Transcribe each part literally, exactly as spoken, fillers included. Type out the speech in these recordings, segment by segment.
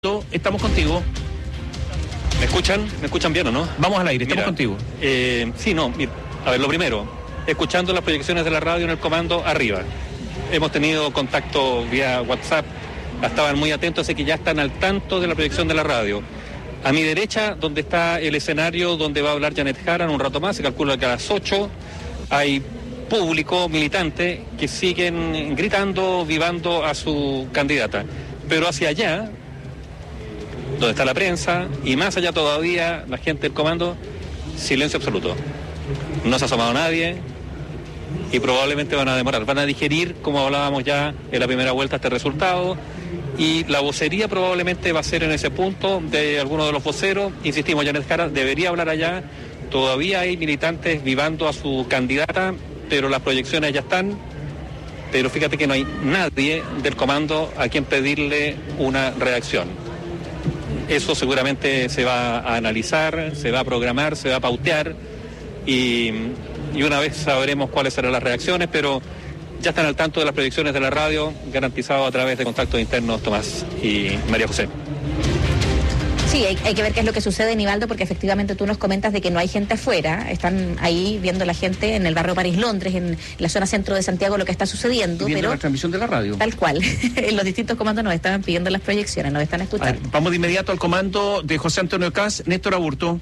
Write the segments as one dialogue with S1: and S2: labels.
S1: Estamos contigo.
S2: ¿Me escuchan? ¿Me escuchan bien o no?
S1: Vamos al aire, estamos
S2: Mira,
S1: contigo.
S2: Eh, sí, no, mira, a ver, lo primero, escuchando las proyecciones de la radio en el comando arriba. Hemos tenido contacto vía WhatsApp, estaban muy atentos, así que ya están al tanto de la proyección de la radio. A mi derecha, donde está el escenario donde va a hablar Janet Jara en un rato más, se calcula que a las ocho hay público, militante, que siguen gritando, vivando a su candidata. Pero hacia allá, donde está la prensa, y más allá todavía, la gente del comando, silencio absoluto. No se ha asomado nadie y probablemente van a demorar. Van a digerir, como hablábamos ya en la primera vuelta, este resultado, y la vocería probablemente va a ser en ese punto de alguno de los voceros. Insistimos, Janet Jara debería hablar allá. Todavía hay militantes vivando a su candidata, pero las proyecciones ya están. Pero fíjate que no hay nadie del comando a quien pedirle una reacción. Eso seguramente se va a analizar, se va a programar, se va a pautear y, y una vez sabremos cuáles serán las reacciones, pero ya están al tanto de las proyecciones de la radio, garantizado a través de contactos internos Tomás y María José.
S3: Sí, hay, hay que ver qué es lo que sucede, Nivaldo, porque efectivamente tú nos comentas de que no hay gente afuera, están ahí viendo la gente en el barrio París-Londres, en la zona centro de Santiago, lo que está sucediendo.
S1: Viendo
S3: pero
S1: la transmisión de la radio.
S3: Tal cual, en los distintos comandos nos estaban pidiendo las proyecciones, nos están escuchando.
S1: Ver, vamos de inmediato al comando de José Antonio Caz, Néstor Aburto.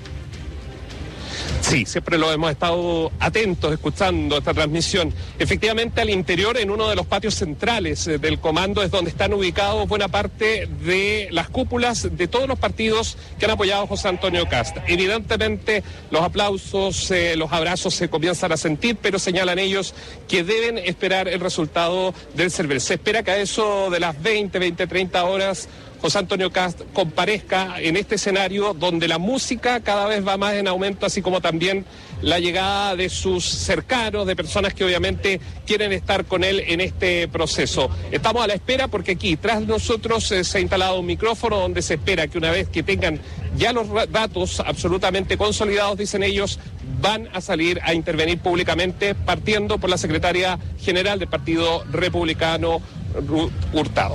S4: Sí, siempre lo hemos estado atentos, escuchando esta transmisión. Efectivamente, al interior, en uno de los patios centrales eh, del comando, es donde están ubicados buena parte de las cúpulas de todos los partidos que han apoyado a José Antonio Caz. Evidentemente, los aplausos, eh, los abrazos se comienzan a sentir, pero señalan ellos que deben esperar el resultado del C E R V E L. Se espera que a eso de las veinte, veinte, treinta horas José Antonio Caz comparezca en este escenario donde la música cada vez va más en aumento, así como también la llegada de sus cercanos, de personas que obviamente quieren estar con él en este proceso. Estamos a la espera porque aquí tras nosotros eh, se ha instalado un micrófono donde se espera que una vez que tengan ya los datos absolutamente consolidados, dicen ellos, van a salir a intervenir públicamente, partiendo por la secretaria general del Partido Republicano, Ruth Hurtado.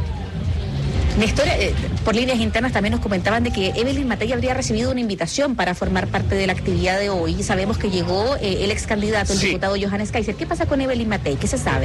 S3: Néstor, eh, por líneas internas también nos comentaban de que Evelyn Matei habría recibido una invitación para formar parte de la actividad de hoy. Sabemos que llegó eh, el ex candidato, el sí. diputado Johannes Kaiser. ¿Qué pasa con Evelyn Matei? ¿Qué se sabe?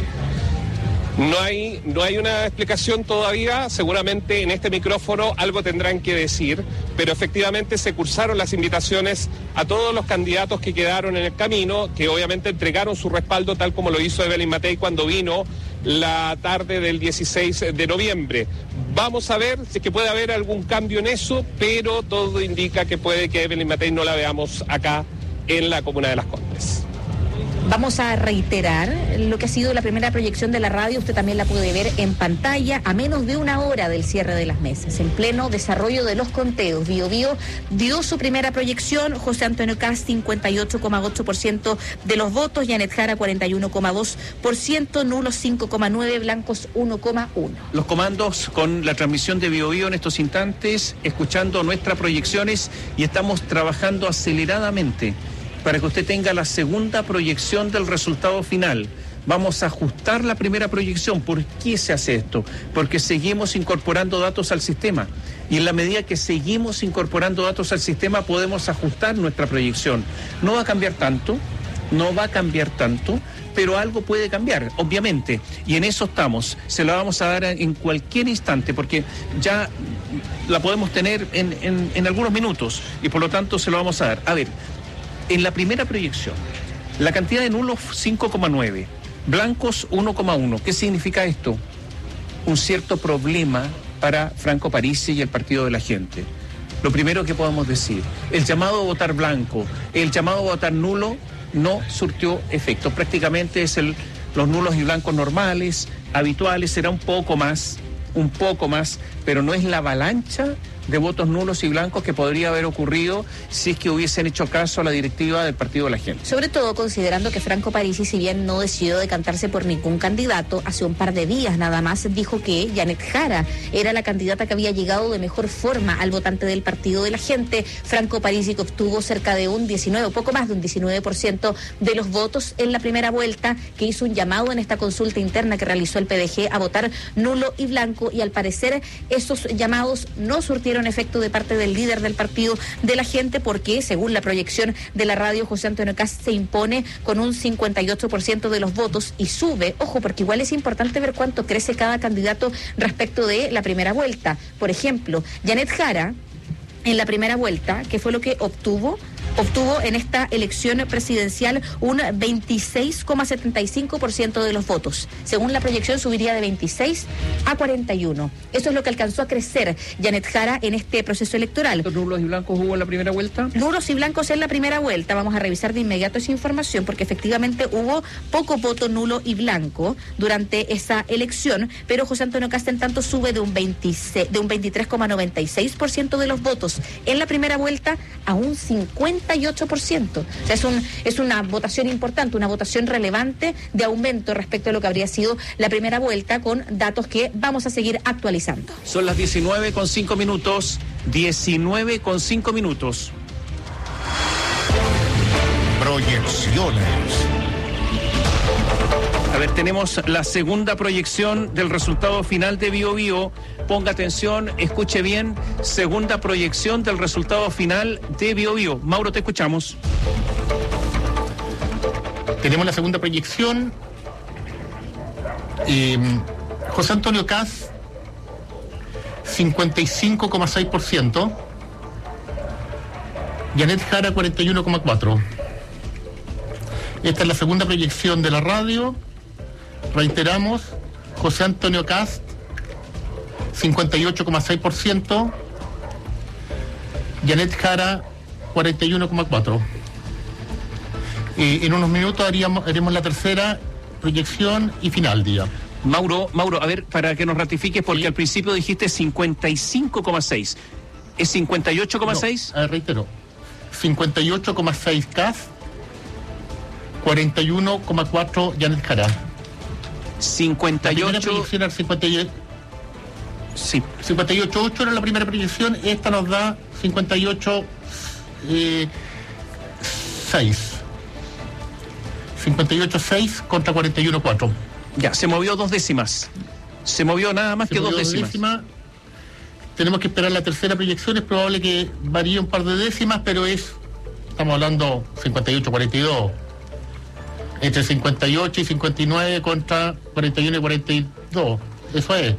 S4: No hay, no hay una explicación todavía, seguramente en este micrófono algo tendrán que decir, pero efectivamente se cursaron las invitaciones a todos los candidatos que quedaron en el camino, que obviamente entregaron su respaldo tal como lo hizo Evelyn Matei cuando vino la tarde del dieciséis de noviembre. Vamos a ver si es que puede haber algún cambio en eso, pero todo indica que puede que Evelyn Matei no la veamos acá en la comuna de Las Condes.
S3: Vamos a reiterar lo que ha sido la primera proyección de la radio. Usted también la puede ver en pantalla a menos de una hora del cierre de las mesas. En pleno desarrollo de los conteos, Bío Bío dio su primera proyección. José Antonio Caz, cincuenta y ocho coma ocho por ciento de los votos. Janet Jara, cuarenta y uno coma dos por ciento. Nulos, cinco coma nueve por ciento. Blancos, uno coma uno por ciento.
S1: Los comandos con la transmisión de Bío Bío en estos instantes, escuchando nuestras proyecciones y estamos trabajando aceleradamente para que usted tenga la segunda proyección del resultado final. Vamos a ajustar la primera proyección. ¿Por qué se hace esto? Porque seguimos incorporando datos al sistema. Y en la medida que seguimos incorporando datos al sistema, podemos ajustar nuestra proyección. No va a cambiar tanto, no va a cambiar tanto, pero algo puede cambiar, obviamente. Y en eso estamos. Se la vamos a dar en cualquier instante, porque ya la podemos tener en, en, en algunos minutos. Y por lo tanto se lo vamos a dar. A ver, en la primera proyección, la cantidad de nulos cinco coma nueve, blancos uno coma uno. ¿Qué significa esto? Un cierto problema para Franco Parisi y el Partido de la Gente. Lo primero que podemos decir, el llamado a votar blanco, el llamado a votar nulo, no surtió efecto. Prácticamente es el, los nulos y blancos normales, habituales, será un poco más, un poco más, pero no es la avalancha de votos nulos y blancos que podría haber ocurrido si es que hubiesen hecho caso a la directiva del Partido de la Gente.
S3: Sobre todo considerando que Franco Parisi, si bien no decidió decantarse por ningún candidato, hace un par de días nada más dijo que Janet Jara era la candidata que había llegado de mejor forma al votante del Partido de la Gente. Franco Parisi, que obtuvo cerca de un diecinueve, o poco más de un diecinueve por ciento de los votos en la primera vuelta, que hizo un llamado en esta consulta interna que realizó el P D G a votar nulo y blanco. blanco, y al parecer esos llamados no surtieron efecto de parte del líder del partido de la gente, porque según la proyección de la radio, José Antonio Kast se impone con un cincuenta y ocho por ciento de los votos y sube, ojo, porque igual es importante ver cuánto crece cada candidato respecto de la primera vuelta. Por ejemplo, Janet Jara, en la primera vuelta, ¿qué fue lo que obtuvo? Obtuvo en esta elección presidencial un veintiséis coma setenta y cinco por ciento de los votos. Según la proyección, subiría de veintiséis a cuarenta y uno. Eso es lo que alcanzó a crecer Janet Jara en este proceso electoral.
S1: ¿Cuántos nulos y blancos hubo en la primera vuelta?
S3: Nulos y blancos en la primera vuelta. Vamos a revisar de inmediato esa información, porque efectivamente hubo poco voto nulo y blanco durante esa elección, pero José Antonio Kast en tanto sube de un, veintiséis, de un veintitrés coma noventa y seis por ciento de los votos en la primera vuelta a un cincuenta y ocho por ciento. O sea, es, un, es una votación importante, una votación relevante de aumento respecto a lo que habría sido la primera vuelta, con datos que vamos a seguir actualizando.
S1: Son las diecinueve con cinco minutos, diecinueve con cinco minutos.
S5: Proyecciones.
S1: A ver, tenemos la segunda proyección del resultado final de Bío Bío. Ponga atención, escuche bien. Segunda proyección del resultado final de Bío Bío. Mauro, te escuchamos.
S6: Tenemos la segunda proyección. Eh, José Antonio Kast, cincuenta y cinco coma seis por ciento. Janet Jara, cuarenta y uno coma cuatro por ciento. Esta es la segunda proyección de la radio. Reiteramos, José Antonio Kast, cincuenta y ocho coma seis por ciento. Janet Jara, cuarenta y uno coma cuatro por ciento. Eh, en unos minutos haríamos, haremos la tercera proyección y final, día.
S1: Mauro, Mauro, a ver, para que nos ratifiques, porque
S6: sí.
S1: Al principio dijiste cincuenta y cinco coma seis. ¿Es cincuenta y ocho coma seis?
S6: No, reitero, cincuenta y ocho coma seis Kast, cuarenta y uno coma cuatro Janet Jara.
S1: cincuenta y ocho.
S6: La primera proyección era cincuenta y ocho.
S1: Sí.
S6: cincuenta y ocho coma ocho era la primera proyección, esta nos da cincuenta y ocho coma seis. cincuenta y ocho coma seis contra cuarenta y uno coma cuatro.
S1: Ya, se movió dos décimas. Se movió nada más
S6: Se
S1: que dos
S6: movió
S1: décimas.
S6: décimas. Tenemos que esperar la tercera proyección, es probable que varíe un par de décimas, pero es, estamos hablando cincuenta y ocho cuarenta y dos. Entre cincuenta y ocho y cincuenta y nueve contra cuarenta y uno y cuarenta y dos. Eso es.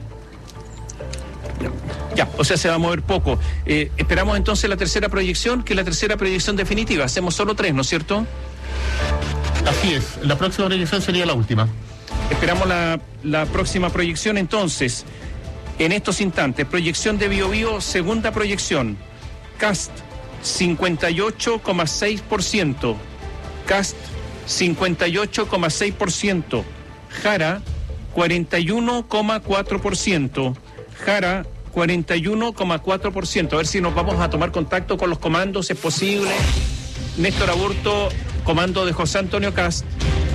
S1: Ya, o sea, se va a mover poco. Eh, esperamos entonces la tercera proyección, que es la tercera proyección definitiva. Hacemos solo tres, ¿no es cierto?
S6: Así es. La próxima proyección sería la última.
S1: Esperamos la, la próxima proyección entonces. En estos instantes, proyección de Bío Bío, segunda proyección. Kast, cincuenta y ocho coma seis por ciento. Kast, cincuenta y ocho coma seis por ciento. Jara, cuarenta y uno coma cuatro por ciento. Jara, cuarenta y uno coma cuatro por ciento. A ver si nos vamos a tomar contacto con los comandos, es posible. Néstor Aburto, comando de José Antonio Kast.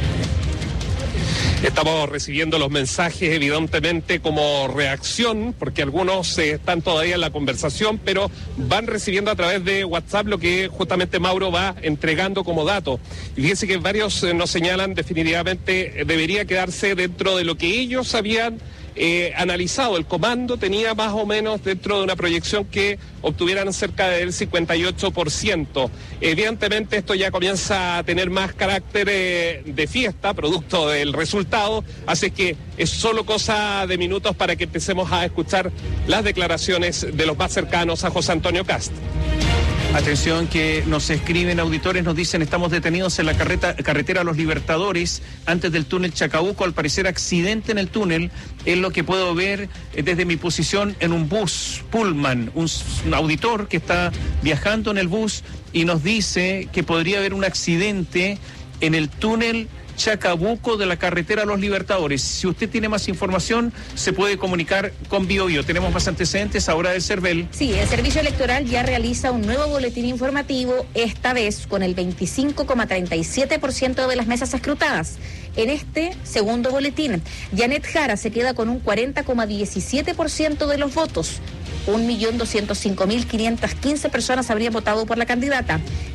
S4: Estamos recibiendo los mensajes evidentemente como reacción, porque algunos eh, están todavía en la conversación, pero van recibiendo a través de WhatsApp lo que justamente Mauro va entregando como dato. Y fíjense que varios eh, nos señalan definitivamente eh, debería quedarse dentro de lo que ellos habían eh, analizado. El comando tenía más o menos dentro de una proyección que obtuvieran cerca del cincuenta y ocho por ciento. Evidentemente esto ya comienza a tener más carácter eh, de fiesta, producto del resultado, así que es solo cosa de minutos para que empecemos a escuchar las declaraciones de los más cercanos a José Antonio Kast.
S1: Atención, que nos escriben auditores, nos dicen: estamos detenidos en la carreta, carretera Los Libertadores, antes del túnel Chacabuco, al parecer accidente en el túnel, es lo que puedo ver desde mi posición en un bus Pullman, un, un auditor que está viajando en el bus y nos dice que podría haber un accidente en el túnel Chacabuco de la carretera Los Libertadores. Si usted tiene más información, se puede comunicar con Bío Bío. Tenemos más antecedentes ahora del CERVEL.
S3: Sí, el Servicio Electoral ya realiza un nuevo boletín informativo, esta vez con el veinticinco coma treinta y siete por ciento de las mesas escrutadas. En este segundo boletín, Janet Jara se queda con un cuarenta coma diecisiete por ciento de los votos. un millón doscientos cinco mil quinientas quince personas habrían votado por la candidata.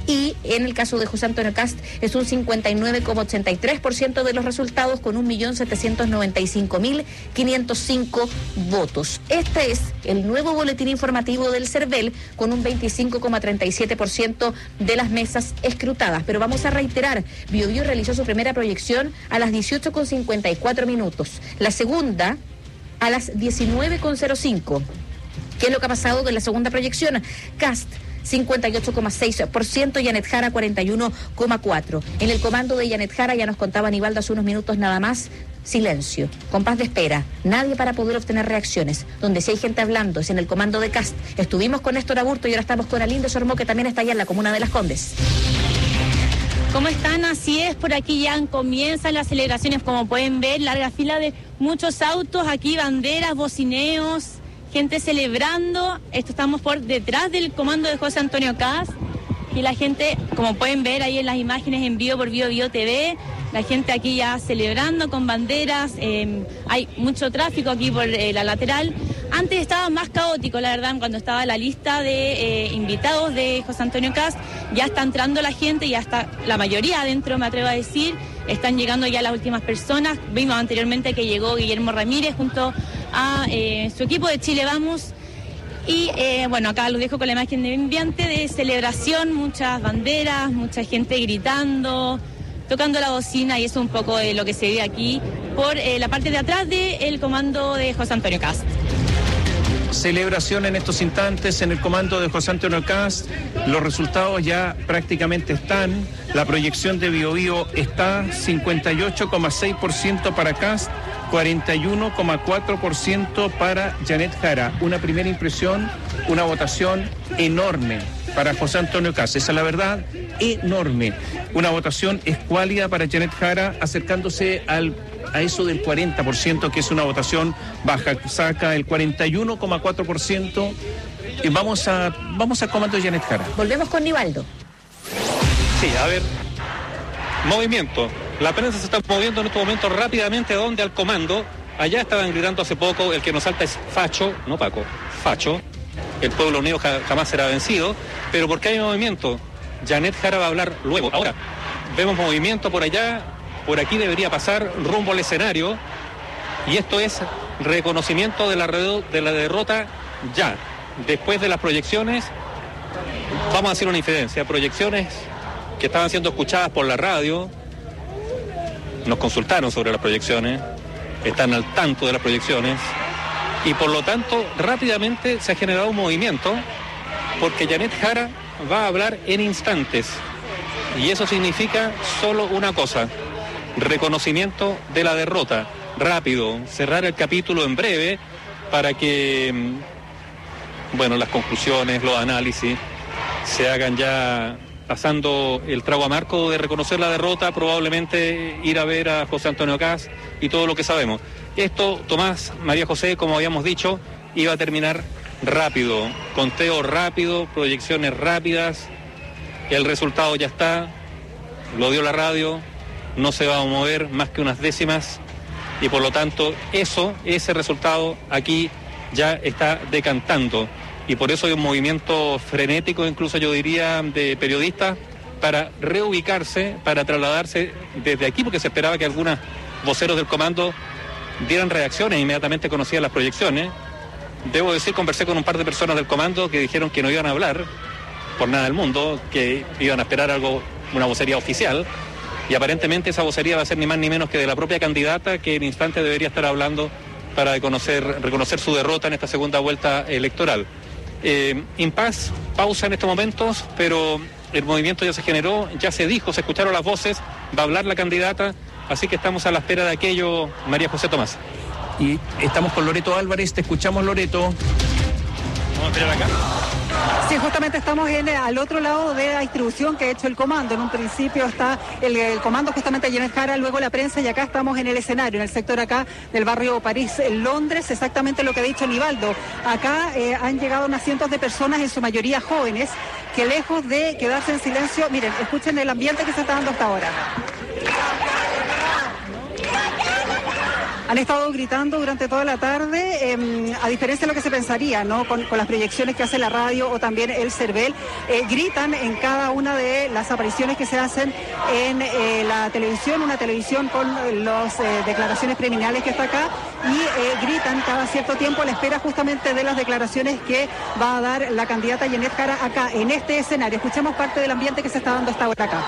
S3: y en el caso de José Antonio Cast es un cincuenta y nueve coma ochenta y tres por ciento de los resultados con un millón setecientos noventa y cinco mil quinientos cinco votos. Este es el nuevo boletín informativo del CERVEL con un veinticinco coma treinta y siete por ciento de las mesas escrutadas. Pero vamos a reiterar, Biobío realizó su primera proyección a las dieciocho con cincuenta y cuatro minutos, la segunda a las diecinueve con cero cinco. ¿Qué es lo que ha pasado con la segunda proyección? Cast cincuenta y ocho coma seis por ciento, Janet Jara cuarenta y uno coma cuatro por ciento. En el comando de Janet Jara, ya nos contaba Aníbaldo hace unos minutos nada más, silencio, compás de espera, nadie para poder obtener reacciones. Donde sí hay gente hablando es en el comando de Cast. Estuvimos con Néstor Aburto y ahora estamos con Alindo Sormó, que también está allá en la comuna de Las Condes.
S7: ¿Cómo están? Así es, por aquí ya comienzan las celebraciones, como pueden ver, larga fila de muchos autos, aquí banderas, bocineos, gente celebrando. Esto estamos por detrás del comando de José Antonio Cast y la gente, como pueden ver ahí en las imágenes en vivo por Bio Bio T V, la gente aquí ya celebrando con banderas, eh, hay mucho tráfico aquí por eh, la lateral. Antes estaba más caótico, la verdad, cuando estaba la lista de eh, invitados de José Antonio Cast, ya está entrando la gente, ya está la mayoría adentro, me atrevo a decir, están llegando ya las últimas personas. Vimos anteriormente que llegó Guillermo Ramírez junto a eh, su equipo de Chile Vamos. Y eh, bueno, acá los dejo con la imagen de ambiente de celebración, muchas banderas, mucha gente gritando, tocando la bocina, y eso es un poco de lo que se ve aquí por eh, la parte de atrás del comando de José Antonio Cast.
S1: Celebración en estos instantes en el comando de José Antonio Cast. Los resultados ya prácticamente están. La proyección de Biobío está cincuenta y ocho coma seis por ciento para Cast, cuarenta y uno coma cuatro por ciento para Janet Jara. Una primera impresión, una votación enorme para José Antonio Cast. Esa es la verdad, enorme. Una votación escuálida para Janet Jara, acercándose al a eso del cuarenta por ciento, que es una votación baja, saca el cuarenta y uno coma cuatro por ciento. Y vamos a vamos al comando de Janet Jara.
S3: Volvemos con Nivaldo.
S2: Sí, a ver, movimiento. La prensa se está moviendo en este momento rápidamente. ¿Dónde? Al comando. Allá estaban gritando hace poco, el que nos salta es facho, no Paco, facho. El pueblo unido ja, jamás será vencido. Pero ¿por qué hay movimiento? Janet Jara va a hablar luego. Ahora, vemos movimiento por allá. Por aquí debería pasar rumbo al escenario, y esto es reconocimiento de la, de la derrota ya. Después de las proyecciones, vamos a hacer una infidencia, proyecciones que estaban siendo escuchadas por la radio, nos consultaron sobre las proyecciones, están al tanto de las proyecciones, y por lo tanto rápidamente se ha generado un movimiento, porque Janet Jara va a hablar en instantes, y eso significa solo una cosa: reconocimiento de la derrota, rápido, cerrar el capítulo en breve para que, bueno, las conclusiones, los análisis se hagan ya pasando el trago amargo de reconocer la derrota, probablemente ir a ver a José Antonio Cast y todo lo que sabemos. Esto, Tomás, María José, como habíamos dicho, iba a terminar rápido, conteo rápido, proyecciones rápidas, el resultado ya está, lo dio la radio, no se va a mover más que unas décimas, y por lo tanto eso, ese resultado aquí ya está decantando, y por eso hay un movimiento frenético, incluso yo diría, de periodistas para reubicarse, para trasladarse desde aquí, porque se esperaba que algunos voceros del comando dieran reacciones, inmediatamente conocían las proyecciones. Debo decir, conversé con un par de personas del comando que dijeron que no iban a hablar por nada del mundo, que iban a esperar algo, una vocería oficial. Y aparentemente esa vocería va a ser ni más ni menos que de la propia candidata, que en instante debería estar hablando para reconocer, reconocer su derrota en esta segunda vuelta electoral. Eh, impas, pausa en estos momentos, pero el movimiento ya se generó, ya se dijo, se escucharon las voces, va a hablar la candidata, así que estamos a la espera de aquello, María José Tomás.
S1: Y estamos con Loreto Álvarez, te escuchamos, Loreto.
S2: Vamos a esperar acá.
S8: Sí, justamente estamos en, al otro lado de la distribución que ha hecho el comando. En un principio está el, el comando justamente de Janet Jara, luego la prensa, y acá estamos en el escenario, en el sector acá del barrio París, en Londres, exactamente lo que ha dicho Nivaldo. Acá eh, han llegado unas cientos de personas, en su mayoría jóvenes, que lejos de quedarse en silencio, miren, escuchen el ambiente que se está dando hasta ahora. Han estado gritando durante toda la tarde, eh, a diferencia de lo que se pensaría, ¿no? Con, con las proyecciones que hace la radio o también el CERVEL, eh, gritan en cada una de las apariciones que se hacen en eh, la televisión, una televisión con las eh, declaraciones preliminares que está acá, y eh, gritan cada cierto tiempo a la espera justamente de las declaraciones que va a dar la candidata Janet Jara acá, en este escenario. Escuchemos parte del ambiente que se está dando hasta ahora acá.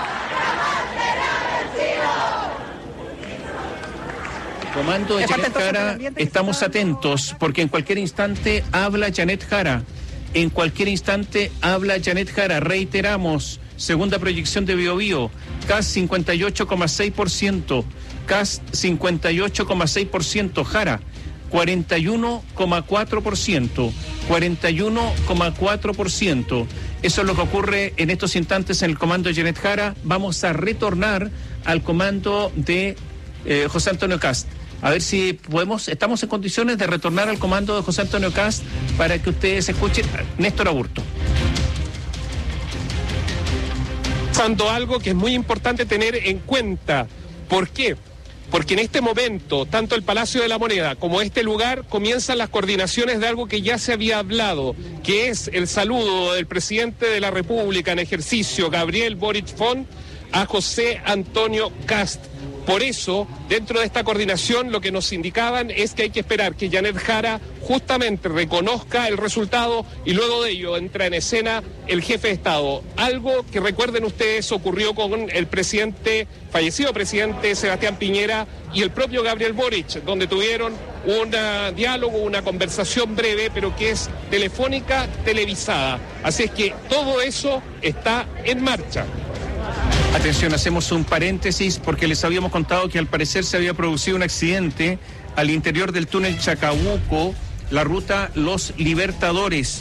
S1: Comando de Janet Jara, estamos atentos, porque en cualquier instante habla Janet Jara. En cualquier instante habla Janet Jara. Reiteramos, segunda proyección de Bio Bio, C A S cincuenta y ocho coma seis por ciento, C A S cincuenta y ocho coma seis por ciento, Jara cuarenta y uno coma cuatro por ciento, cuarenta y uno coma cuatro por ciento. Eso es lo que ocurre en estos instantes en el comando de Janet Jara. Vamos a retornar al comando de eh, José Antonio Kast. A ver si podemos, estamos en condiciones de retornar al comando de José Antonio Kast para que ustedes escuchen. Néstor Aburto.
S4: Pasando algo que es muy importante tener en cuenta. ¿Por qué? Porque en este momento, tanto el Palacio de la Moneda como este lugar comienzan las coordinaciones de algo que ya se había hablado, que es el saludo del presidente de la República en ejercicio, Gabriel Boric Font, a José Antonio Kast. Por eso, dentro de esta coordinación, lo que nos indicaban es que hay que esperar que Janet Jara justamente reconozca el resultado y luego de ello entra en escena el jefe de Estado. Algo que recuerden ustedes ocurrió con el presidente, fallecido presidente Sebastián Piñera y el propio Gabriel Boric, donde tuvieron un diálogo, una conversación breve, pero que es telefónica, televisada. Así es que todo eso está en marcha.
S1: Atención, hacemos un paréntesis porque les habíamos contado que al parecer se había producido un accidente al interior del túnel Chacabuco, la ruta Los Libertadores.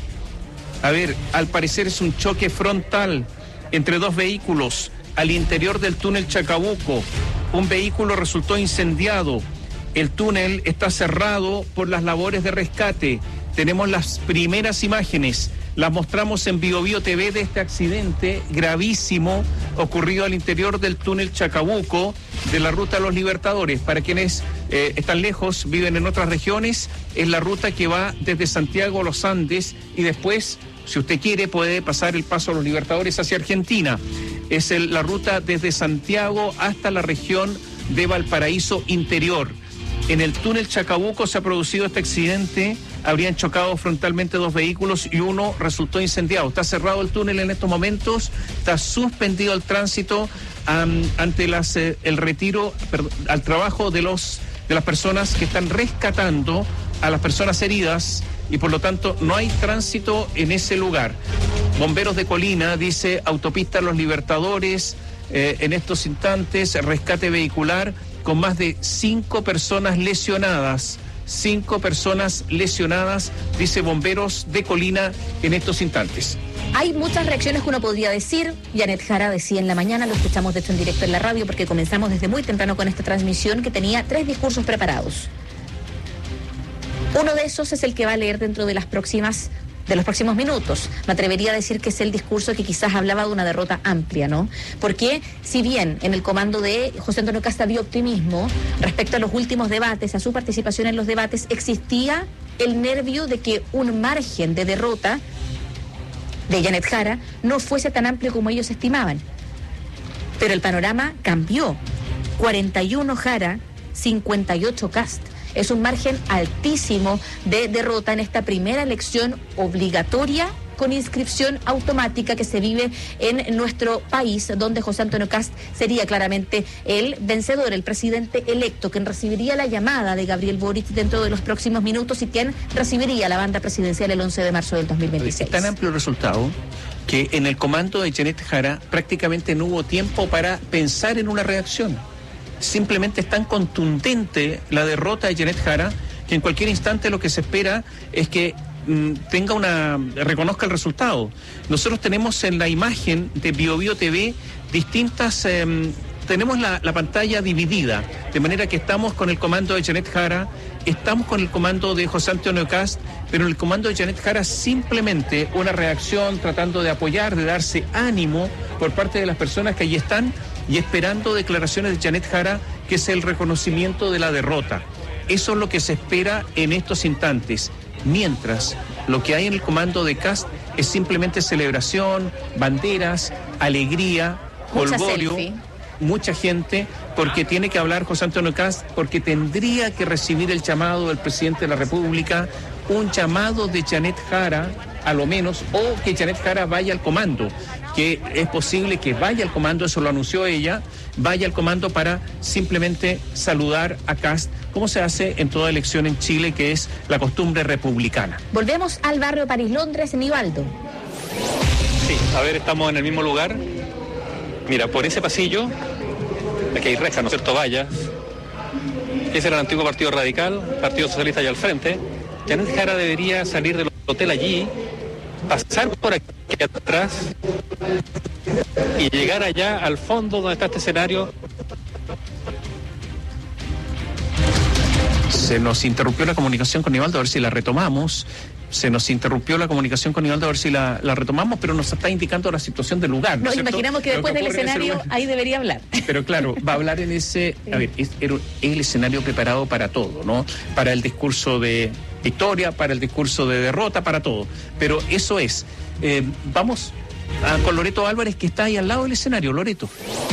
S1: A ver, al parecer es un choque frontal entre dos vehículos al interior del túnel Chacabuco. Un vehículo resultó incendiado. El túnel está cerrado por las labores de rescate. Tenemos las primeras imágenes. Las mostramos en Bio Bio T V de este accidente gravísimo ocurrido al interior del túnel Chacabuco de la ruta Los Libertadores. Para quienes eh, están lejos, viven en otras regiones, es la ruta que va desde Santiago a los Andes y después, si usted quiere, puede pasar el paso a Los Libertadores hacia Argentina. Es el, la ruta desde Santiago hasta la región de Valparaíso interior. En el túnel Chacabuco se ha producido este accidente. Habrían chocado frontalmente dos vehículos y uno resultó incendiado. Está cerrado el túnel en estos momentos, está suspendido el tránsito um, ante las, eh, el retiro, perdón, al trabajo de, los, de las personas que están rescatando a las personas heridas y por lo tanto no hay tránsito en ese lugar. Bomberos de Colina, dice Autopista Los Libertadores, eh, en estos instantes, rescate vehicular con más de cinco personas lesionadas. Cinco personas lesionadas, dice Bomberos de Colina en estos instantes.
S3: Hay muchas reacciones que uno podría decir. Janet Jara decía en la mañana, lo escuchamos de hecho en directo en la radio porque comenzamos desde muy temprano con esta transmisión, que tenía tres discursos preparados. Uno de esos es el que va a leer dentro de las próximas de los próximos minutos. Me atrevería a decir que es el discurso que quizás hablaba de una derrota amplia, ¿no? Porque si bien en el comando de José Antonio Kast había optimismo respecto a los últimos debates, a su participación en los debates, existía el nervio de que un margen de derrota de Janet Jara no fuese tan amplio como ellos estimaban. Pero el panorama cambió. cuarenta y uno Jara, cincuenta y ocho Kast. Es un margen altísimo de derrota en esta primera elección obligatoria con inscripción automática que se vive en nuestro país, donde José Antonio Kast sería claramente el vencedor, el presidente electo, quien recibiría la llamada de Gabriel Boric dentro de los próximos minutos y quien recibiría la banda presidencial el once de marzo del dos mil veintiséis.
S1: Es tan amplio el resultado que en el comando de Janet Jara prácticamente no hubo tiempo para pensar en una reacción. Simplemente es tan contundente la derrota de Janet Jara que en cualquier instante lo que se espera es que mm, tenga una reconozca el resultado. Nosotros tenemos en la imagen de Bio Bio T V distintas eh, tenemos la, la pantalla dividida, de manera que estamos con el comando de Janet Jara, estamos con el comando de José Antonio Kast, pero en el comando de Janet Jara simplemente una reacción tratando de apoyar, de darse ánimo por parte de las personas que allí están y esperando declaraciones de Janet Jara, que es el reconocimiento de la derrota. eso es lo que se espera en estos instantes. Mientras, lo que hay en el comando de Kast es simplemente celebración, banderas, alegría, jolgorio, mucha gente, porque tiene que hablar José Antonio Kast, porque tendría que recibir el llamado del presidente de la República, un llamado de Janet Jara, a lo menos, o que Janet Jara vaya al comando, que es posible que vaya al comando, eso lo anunció ella, vaya al comando para simplemente saludar a Kast, como se hace en toda elección en Chile, que es la costumbre republicana.
S3: Volvemos al barrio París, Londres, Nivaldo.
S2: Sí, a ver, estamos en el mismo lugar. Mira, por ese pasillo, aquí hay rejas, ¿no es cierto?, vallas. Ese era el antiguo Partido Radical, Partido Socialista allá al frente. Janet Jara debería salir del hotel allí, pasar por aquí atrás y llegar allá al fondo donde está este escenario.
S1: Se nos interrumpió la comunicación con Nivaldo, a ver si la retomamos. Se nos interrumpió la comunicación con Nivaldo, a ver si la, la retomamos, pero nos está indicando la situación del lugar. ¿no
S3: Nos
S1: ¿cierto?
S3: imaginamos que después que del escenario ahí debería hablar.
S1: Pero claro, va a hablar en ese... A ver, es, es el escenario preparado para todo, ¿no? Para el discurso de victoria, para el discurso de derrota, para todo. Pero eso es. Eh, vamos a, con Loreto Álvarez, que está ahí al lado del escenario. Loreto.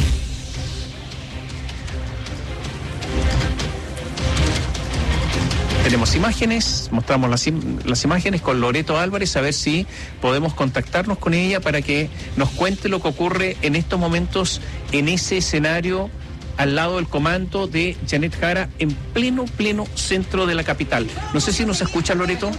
S1: Tenemos imágenes, mostramos las, las imágenes con Loreto Álvarez, a ver si podemos contactarnos con ella para que nos cuente lo que ocurre en estos momentos en ese escenario al lado del comando de Janet Jara en pleno, pleno centro de la capital. No sé si nos escucha, Loreto.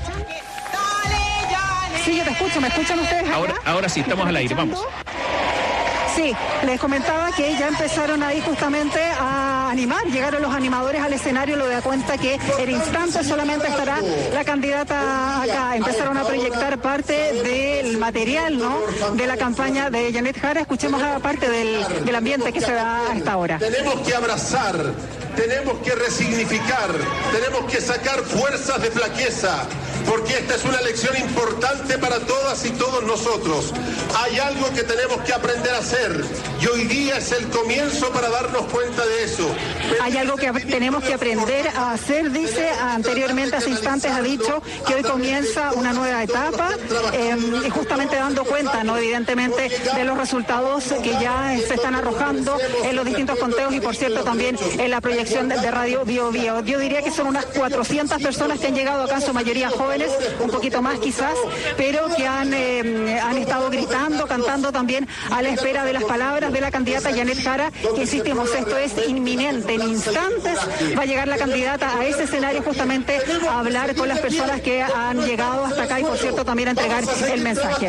S8: Sí, yo te escucho, ¿me escuchan ustedes acá?
S1: Ahora, ahora sí, estamos al aire, vamos.
S8: Sí, les comentaba que ya empezaron ahí justamente a animar, llegaron los animadores al escenario, lo da cuenta que en instantes solamente estará la candidata acá. Empezaron a proyectar parte del material, ¿no?, de la campaña de Janet Jara. Escuchemos a parte del, del ambiente que se da a esta hora.
S9: Tenemos que abrazar, tenemos que resignificar, tenemos que sacar fuerzas de flaqueza, porque esta es una lección importante para todas y todos nosotros. Hay algo que tenemos que aprender a hacer y hoy día es el comienzo para darnos cuenta de eso.
S8: Hay algo que tenemos que aprender a hacer, dice. Anteriormente, hace instantes, ha dicho que hoy comienza una nueva etapa, eh, y justamente dando cuenta, no evidentemente, de los resultados que ya se están arrojando en los distintos conteos y, por cierto, también en la proyección de, de Radio Bio Bio. Yo diría que son unas cuatrocientas personas que han llegado acá, en su mayoría jóvenes, un poquito más quizás, pero que han, eh, han estado gritando, cantando también a la espera de las palabras de la candidata Janet Jara, que insistimos, esto es inminente, en instantes va a llegar la candidata a ese escenario justamente a hablar con las personas que han llegado hasta acá y, por cierto, también a entregar el mensaje.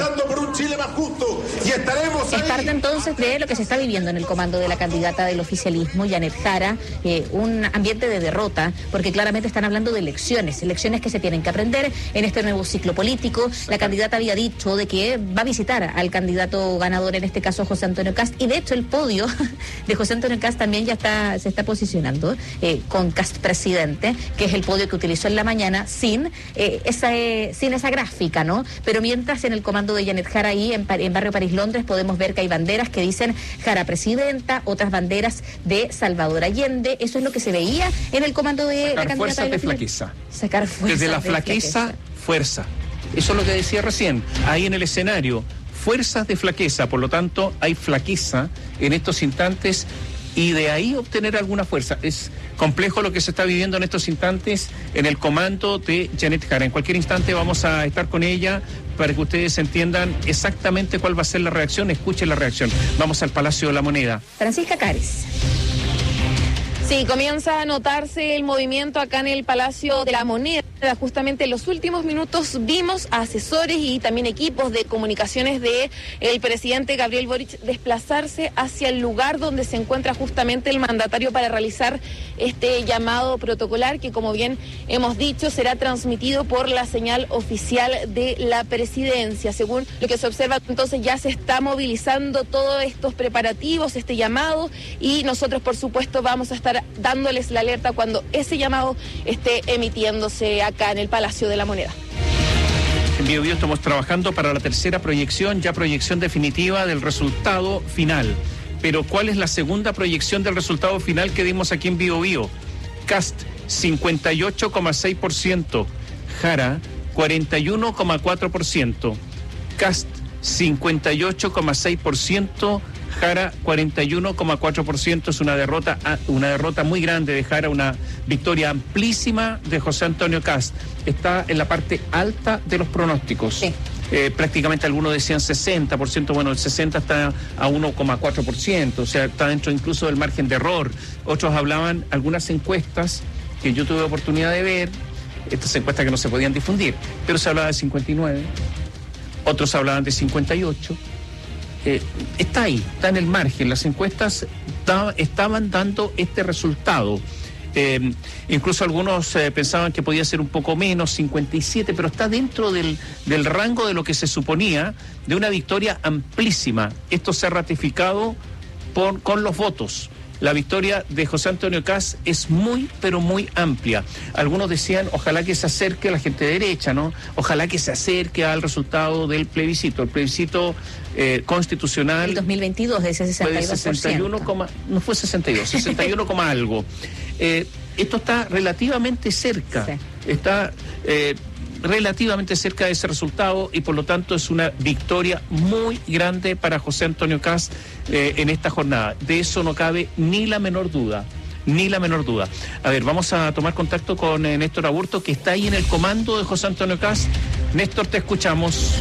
S3: Es parte entonces de lo que se está viviendo en el comando de la candidata del oficialismo, Janet Jara, eh, un ambiente de derrota, porque claramente están hablando de elecciones, elecciones que se tienen que aprender en este nuevo ciclo político. La candidata había dicho de que va a visitar al candidato ganador, en este caso José Antonio Kast, y de hecho el podio de José Antonio Kast también ya está se está posicionando eh, con Kast presidente, que es el podio que utilizó en la mañana sin eh, esa eh, sin esa gráfica, ¿no? Pero mientras en el comando de Janet Jara ahí en, en Barrio París, Londres, podemos ver que hay banderas que dicen Jara presidenta, otras banderas de Salvador Allende. Eso es lo que se veía en el comando de
S1: Sacar
S3: la candidata
S1: fuerzas
S3: de,
S1: de flaqueza.
S3: Sacar fuerzas
S1: Desde la
S3: de
S1: flaqueza,
S3: flaqueza.
S1: fuerza. Eso es lo que decía recién, ahí en el escenario. Fuerzas de flaqueza, por lo tanto hay flaqueza en estos instantes y de ahí obtener alguna fuerza. Es complejo lo que se está viviendo en estos instantes en el comando de Janet Jara. En cualquier instante vamos a estar con ella para que ustedes entiendan exactamente cuál va a ser la reacción. Escuchen la reacción. Vamos al Palacio de la Moneda.
S3: Francisca Cares.
S10: Sí, comienza a notarse el movimiento acá en el Palacio de la Moneda. Justamente en los últimos minutos vimos a asesores y también equipos de comunicaciones de el presidente Gabriel Boric desplazarse hacia el lugar donde se encuentra justamente el mandatario para realizar este llamado protocolar que, como bien hemos dicho, será transmitido por la señal oficial de la presidencia. Según lo que se observa, entonces ya se está movilizando todos estos preparativos, este llamado, y nosotros, por supuesto, vamos a estar dándoles la alerta cuando ese llamado esté emitiéndose acá en el Palacio de la Moneda.
S1: En Bio Bio estamos trabajando para la tercera proyección, ya proyección definitiva del resultado final. Pero ¿cuál es la segunda proyección del resultado final que dimos aquí en Bio Bio? Cast cincuenta y ocho coma seis por ciento, Jara cuarenta y uno coma cuatro por ciento, Cast cincuenta y ocho coma seis por ciento, Jara cuarenta y uno coma cuatro por ciento. Es una derrota, una derrota muy grande de Jara, una victoria amplísima de José Antonio Cast. Está en la parte alta de los pronósticos.
S3: Sí.
S1: Eh, prácticamente algunos decían sesenta por ciento, bueno, el sesenta está a uno coma cuatro por ciento, o sea, está dentro incluso del margen de error. Otros hablaban, algunas encuestas que yo tuve oportunidad de ver, estas encuestas que no se podían difundir, pero se hablaba de cincuenta y nueve, otros hablaban de cincuenta y ocho. Eh, está ahí, está en el margen. Las encuestas da, estaban dando este resultado. Eh, incluso algunos eh, pensaban que podía ser un poco menos, cincuenta y siete, pero está dentro del, del rango de lo que se suponía de una victoria amplísima. Esto se ha ratificado por, con los votos. La victoria de José Antonio Cast es muy, pero muy amplia. Algunos decían, ojalá que se acerque a la gente derecha, ¿no? Ojalá que se acerque al resultado del plebiscito. El plebiscito eh, constitucional...
S3: El dos mil veintidós, de ese sesenta y dos por ciento.
S1: sesenta y uno, no fue sesenta y dos, sesenta y uno, algo. Eh, esto está relativamente cerca. Sí. Está... Eh, relativamente cerca de ese resultado y por lo tanto es una victoria muy grande para José Antonio Cast eh, en esta jornada. De eso no cabe ni la menor duda, ni la menor duda. A ver, vamos a tomar contacto con eh, Néstor Aburto, que está ahí en el comando de José Antonio Cast. Néstor, te escuchamos.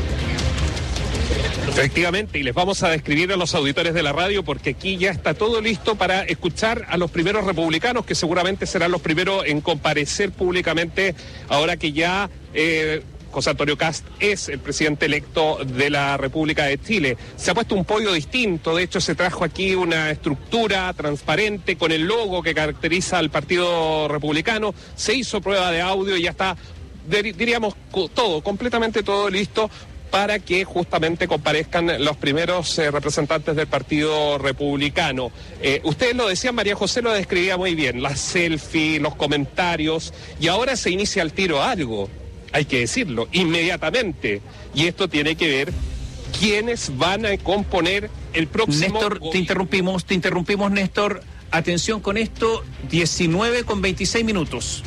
S4: Efectivamente, y les vamos a describir a los auditores de la radio porque aquí ya está todo listo para escuchar a los primeros republicanos que seguramente serán los primeros en comparecer públicamente ahora que ya eh, José Antonio Cast es el presidente electo de la República de Chile. Se ha puesto un podio distinto, de hecho se trajo aquí una estructura transparente con el logo que caracteriza al Partido Republicano, se hizo prueba de audio y ya está, diríamos, todo, completamente todo listo para que justamente comparezcan los primeros eh, representantes del Partido Republicano. Eh, ustedes lo decían, María José lo describía muy bien, las selfies, los comentarios, y ahora se inicia al tiro algo, hay que decirlo, inmediatamente, y esto tiene que ver quiénes van a componer el próximo...
S1: Néstor, te interrumpimos, te interrumpimos, Néstor, atención con esto, diecinueve con veintiséis minutos.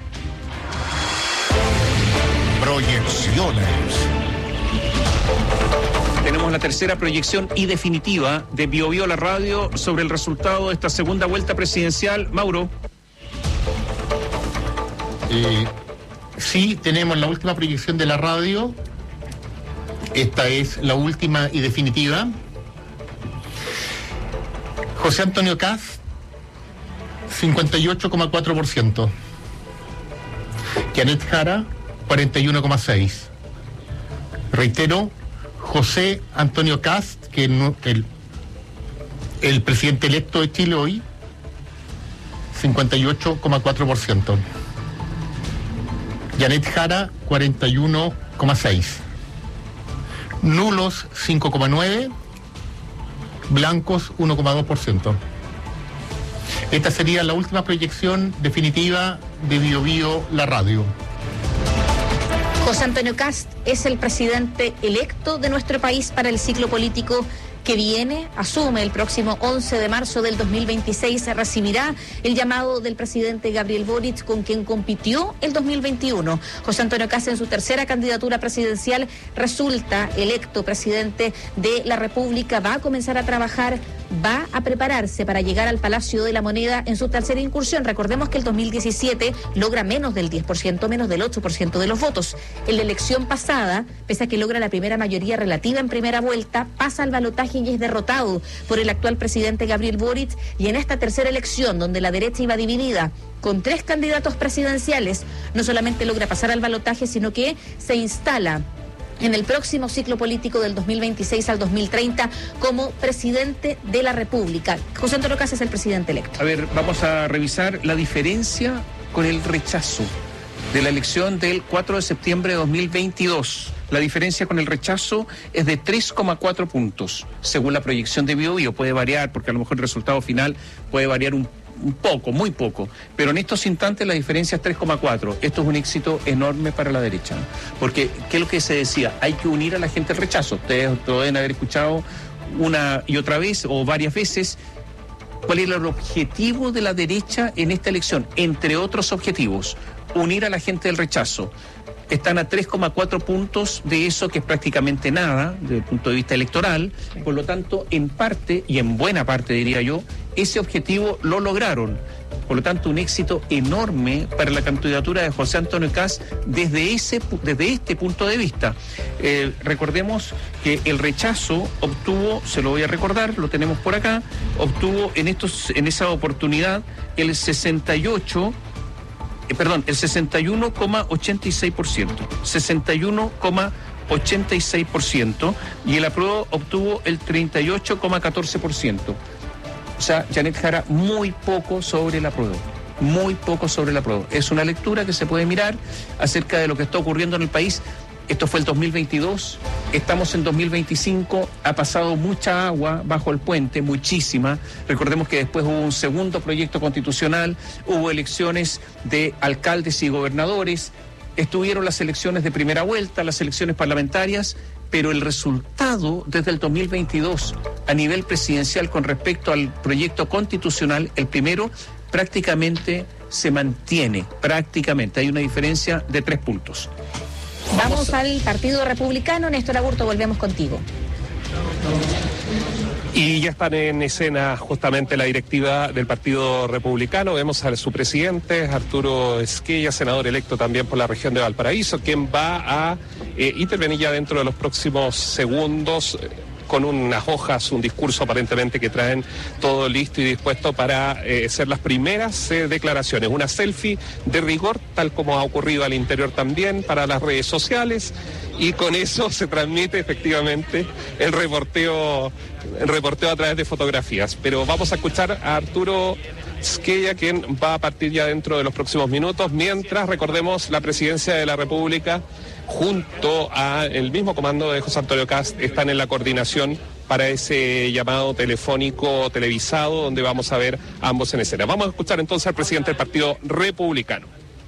S5: Proyecciones.
S1: Tenemos la tercera proyección y definitiva de Bio Bio la radio sobre el resultado de esta segunda vuelta presidencial. Mauro.
S6: Eh, sí, tenemos la última proyección de la radio. Esta es la última y definitiva. José Antonio Cast, cincuenta y ocho coma cuatro por ciento. Janet Jara, cuarenta y uno coma seis por ciento. Reitero, José Antonio Cast, que no, el, el presidente electo de Chile hoy, cincuenta y ocho coma cuatro por ciento. Janet Jara, cuarenta y uno coma seis por ciento. Nulos, cinco coma nueve por ciento. Blancos, uno coma dos por ciento. Esta sería la última proyección definitiva de Bio Bio la radio.
S3: José Antonio Cast es el presidente electo de nuestro país para el ciclo político que viene, asume el próximo once de marzo del dos mil veintiséis, recibirá el llamado del presidente Gabriel Boric, con quien compitió el dos mil veintiuno. José Antonio Cast, en su tercera candidatura presidencial, resulta electo presidente de la República, va a comenzar a trabajar, va a prepararse para llegar al Palacio de la Moneda en su tercera incursión. Recordemos que el dos mil diecisiete logra menos del diez por ciento, menos del ocho por ciento de los votos. En la elección pasada, pese a que logra la primera mayoría relativa en primera vuelta, pasa al balotaje y es derrotado por el actual presidente Gabriel Boric. Y en esta tercera elección, donde la derecha iba dividida con tres candidatos presidenciales, no solamente logra pasar al balotaje, sino que se instala en el próximo ciclo político del dos mil veintiséis al dos mil treinta como presidente de la República. José Antonio Cast es el presidente electo.
S1: A ver, vamos a revisar la diferencia con el rechazo de la elección del cuatro de septiembre de dos mil veintidós. La diferencia con el rechazo es de tres coma cuatro puntos, según la proyección de Bio Bio. Puede variar, porque a lo mejor el resultado final puede variar un, un poco, muy poco. Pero en estos instantes la diferencia es tres coma cuatro. Esto es un éxito enorme para la derecha. Porque, ¿qué es lo que se decía? Hay que unir a la gente al rechazo. Ustedes lo deben haber escuchado una y otra vez, o varias veces. ¿Cuál era el objetivo de la derecha en esta elección? Entre otros objetivos, unir a la gente del rechazo. Están a tres coma cuatro puntos de eso, que es prácticamente nada desde el punto de vista electoral. Por lo tanto, en parte, y en buena parte diría yo, ese objetivo lo lograron. Por lo tanto, un éxito enorme para la candidatura de José Antonio Kast desde, ese, desde este punto de vista. Eh, recordemos que el rechazo obtuvo, se lo voy a recordar, lo tenemos por acá, obtuvo en, estos, en esa oportunidad el sesenta y ocho... perdón, el sesenta y uno coma ochenta y seis por ciento, sesenta y uno coma ochenta y seis por ciento, y el apruebo obtuvo el treinta y ocho coma catorce por ciento. O sea, Janet Jara muy poco sobre el apruebo, muy poco sobre el apruebo. Es una lectura que se puede mirar acerca de lo que está ocurriendo en el país. Esto fue el dos mil veintidós, estamos en dos mil veinticinco, ha pasado mucha agua bajo el puente, muchísima. Recordemos que después hubo un segundo proyecto constitucional, hubo elecciones de alcaldes y gobernadores, estuvieron las elecciones de primera vuelta, las elecciones parlamentarias, pero el resultado desde el dos mil veintidós a nivel presidencial con respecto al proyecto constitucional, el primero, prácticamente se mantiene, prácticamente. Hay una diferencia de tres puntos.
S3: Vamos, Vamos al Partido Republicano. Néstor Aburto, volvemos contigo.
S4: Y ya están en escena justamente la directiva del Partido Republicano. Vemos a su presidente, Arturo Esquella, senador electo también por la región de Valparaíso, quien va a eh, intervenir ya dentro de los próximos segundos eh, con unas hojas, un discurso aparentemente que traen todo listo y dispuesto para eh, ser las primeras eh, declaraciones. Una selfie de rigor, tal como ha ocurrido al interior también, para las redes sociales, y con eso se transmite efectivamente el reporteo, el reporteo a través de fotografías. Pero vamos a escuchar a Arturo Esquella, quien va a partir ya dentro de los próximos minutos, mientras, recordemos, la presidencia de la República junto a el mismo comando de José Antonio Kast están en la coordinación para ese llamado telefónico televisado, donde vamos a ver a ambos en escena. Vamos a escuchar entonces al presidente del Partido Republicano.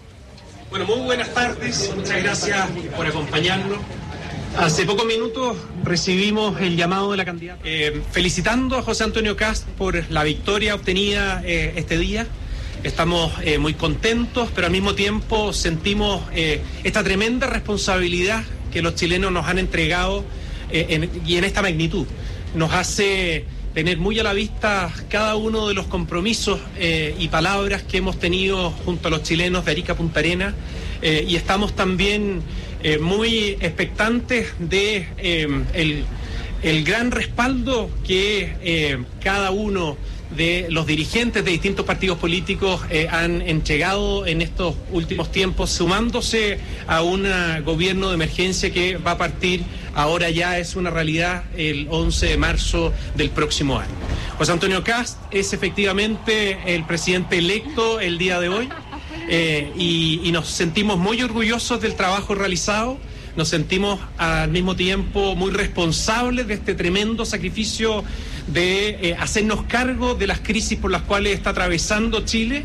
S11: Bueno, muy buenas tardes, muchas gracias por acompañarnos. Hace pocos minutos recibimos el llamado de la candidata, eh, felicitando a José Antonio Kast por la victoria obtenida eh, este día. Estamos eh, muy contentos, pero al mismo tiempo sentimos eh, esta tremenda responsabilidad que los chilenos nos han entregado eh, en, y en esta magnitud. Nos hace tener muy a la vista cada uno de los compromisos eh, y palabras que hemos tenido junto a los chilenos de Arica a Punta Arenas, eh, y estamos también eh, muy expectantes de eh, el, el gran respaldo que eh, cada uno de los dirigentes de distintos partidos políticos eh, han entregado en estos últimos tiempos, sumándose a un gobierno de emergencia que va a partir, ahora ya es una realidad, el once de marzo del próximo año. José Antonio Kast es efectivamente el presidente electo el día de hoy, eh, y, y nos sentimos muy orgullosos del trabajo realizado. Nos sentimos al mismo tiempo muy responsables de este tremendo sacrificio de eh, hacernos cargo de las crisis por las cuales está atravesando Chile,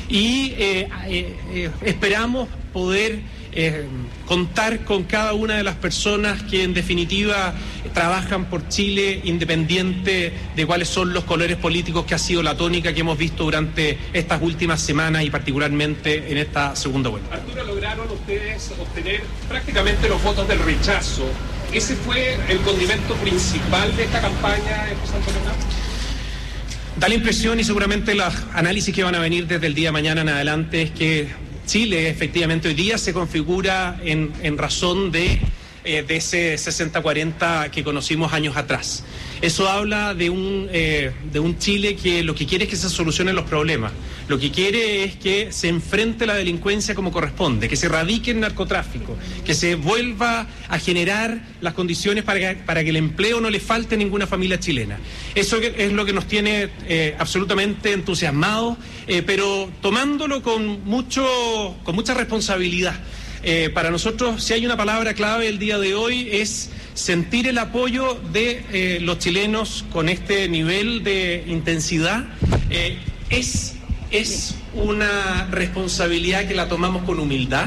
S11: y eh, eh, eh, esperamos poder eh, contar con cada una de las personas que en definitiva trabajan por Chile, independiente de cuáles son los colores políticos, que ha sido la tónica que hemos visto durante estas últimas semanas y particularmente en esta segunda vuelta.
S4: Arturo, lograron ustedes obtener prácticamente los votos del rechazo. ¿Ese fue el condimento principal de esta campaña de José Antonio Kast?
S11: Da la impresión, y seguramente los análisis que van a venir desde el día de mañana en adelante, es que Chile efectivamente hoy día se configura en, en razón de, eh, de ese sesenta cuarenta que conocimos años atrás. Eso habla de un, eh, de un Chile que lo que quiere es que se solucionen los problemas. Lo que quiere es que se enfrente la delincuencia como corresponde, que se erradique el narcotráfico, que se vuelva a generar las condiciones para que, para que el empleo no le falte a ninguna familia chilena. Eso es lo que nos tiene eh, absolutamente entusiasmados, eh, pero tomándolo con, mucho, con mucha responsabilidad. Eh, para nosotros, si hay una palabra clave el día de hoy, es sentir el apoyo de eh, los chilenos con este nivel de intensidad. Eh, es, es una responsabilidad que la tomamos con humildad.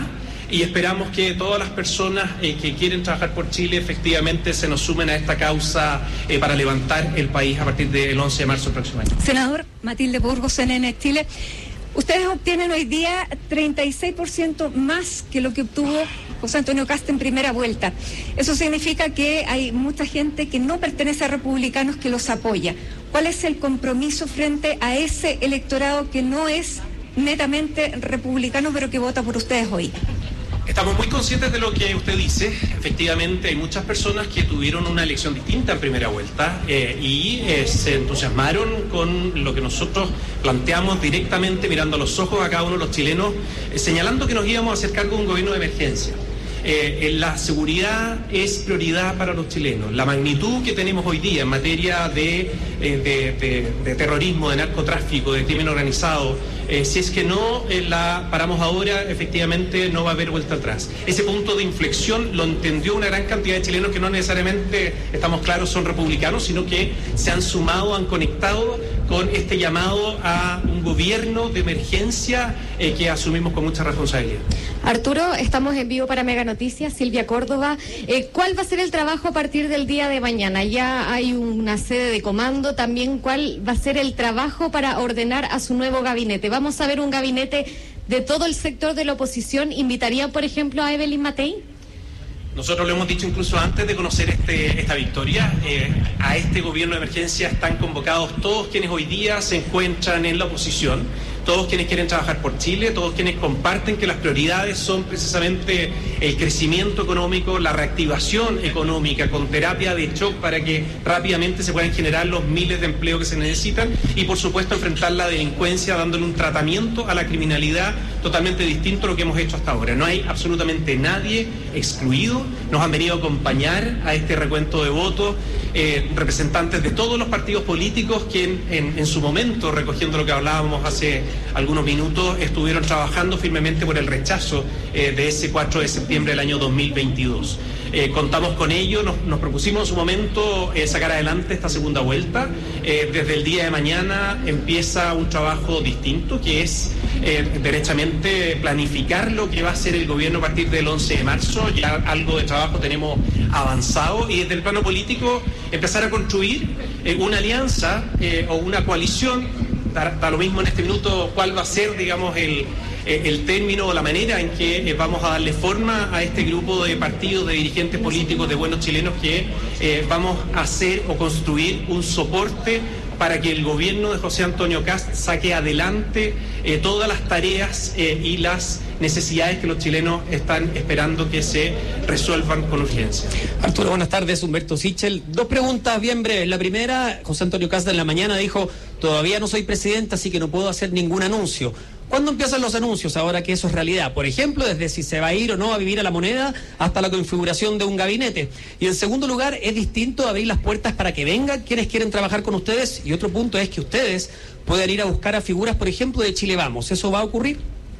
S11: y esperamos que todas las personas eh, que quieren trabajar por Chile efectivamente se nos sumen a esta causa eh, para levantar el país a partir del once de marzo del próximo año.
S12: Senador Matilde Burgos, C N N Chile. Ustedes obtienen hoy día treinta y seis por ciento más que lo que obtuvo José Antonio Kast en primera vuelta. Eso significa que hay mucha gente que no pertenece a republicanos que los apoya. ¿Cuál es el compromiso frente a ese electorado que no es netamente republicano pero que vota por ustedes hoy?
S11: Estamos muy conscientes de lo que usted dice. Efectivamente, hay muchas personas que tuvieron una elección distinta en primera vuelta eh, y eh, se entusiasmaron con lo que nosotros planteamos directamente, mirando a los ojos a cada uno de los chilenos, eh, señalando que nos íbamos a hacer cargo de un gobierno de emergencia. Eh, la seguridad es prioridad para los chilenos. La magnitud que tenemos hoy día en materia de, eh, de, de, de terrorismo, de narcotráfico, de crimen organizado, eh, si es que no eh, la paramos ahora, efectivamente no va a haber vuelta atrás. Ese punto de inflexión lo entendió una gran cantidad de chilenos que no necesariamente, estamos claros, son republicanos, sino que se han sumado, han conectado con este llamado a un gobierno de emergencia eh, que asumimos con mucha responsabilidad.
S10: Arturo, estamos en vivo para Mega Noticias. Silvia Córdoba, eh, ¿cuál va a ser el trabajo a partir del día de mañana? Ya hay una sede de comando, también ¿cuál va a ser el trabajo para ordenar a su nuevo gabinete? ¿Vamos a ver un gabinete de todo el sector de la oposición? ¿Invitaría, por ejemplo, a Evelyn Matei?
S11: Nosotros lo hemos dicho incluso antes de conocer este, esta victoria. Eh, a este gobierno de emergencia están convocados todos quienes hoy día se encuentran en la oposición, todos quienes quieren trabajar por Chile, todos quienes comparten que las prioridades son precisamente el crecimiento económico, la reactivación económica con terapia de shock para que rápidamente se puedan generar los miles de empleos que se necesitan y, por supuesto, enfrentar la delincuencia dándole un tratamiento a la criminalidad totalmente distinto a lo que hemos hecho hasta ahora. No hay absolutamente nadie excluido. Nos han venido a acompañar a este recuento de votos eh, representantes de todos los partidos políticos que en, en, en su momento, recogiendo lo que hablábamos hace algunos minutos, estuvieron trabajando firmemente por el rechazo eh, de ese cuatro de septiembre del año dos mil veintidós. Eh, contamos con ello, nos, nos propusimos en su momento eh, sacar adelante esta segunda vuelta. Eh, desde el día de mañana empieza un trabajo distinto, que es eh, derechamente planificar lo que va a ser el gobierno a partir del once de marzo. Ya algo de trabajo tenemos avanzado y desde el plano político empezar a construir eh, una alianza eh, o una coalición. Da, da lo mismo en este minuto cuál va a ser, digamos, el, el término o la manera en que vamos a darle forma a este grupo de partidos, de dirigentes políticos, de buenos chilenos que eh, vamos a hacer o construir un soporte para que el gobierno de José Antonio Kast saque adelante eh, todas las tareas eh, y las necesidades que los chilenos están esperando que se resuelvan con urgencia.
S13: Arturo, buenas tardes. Humberto Sichel. Dos preguntas bien breves. La primera, José Antonio Kast en la mañana dijo, todavía no soy presidente, así que no puedo hacer ningún anuncio. ¿Cuándo empiezan los anuncios ahora que eso es realidad? Por ejemplo, desde si se va a ir o no a vivir a La Moneda hasta la configuración de un gabinete. Y en segundo lugar, es distinto abrir las puertas para que vengan quienes quieren trabajar con ustedes. Y otro punto es que ustedes puedan ir a buscar a figuras, por ejemplo, de Chile Vamos. ¿Eso va a ocurrir?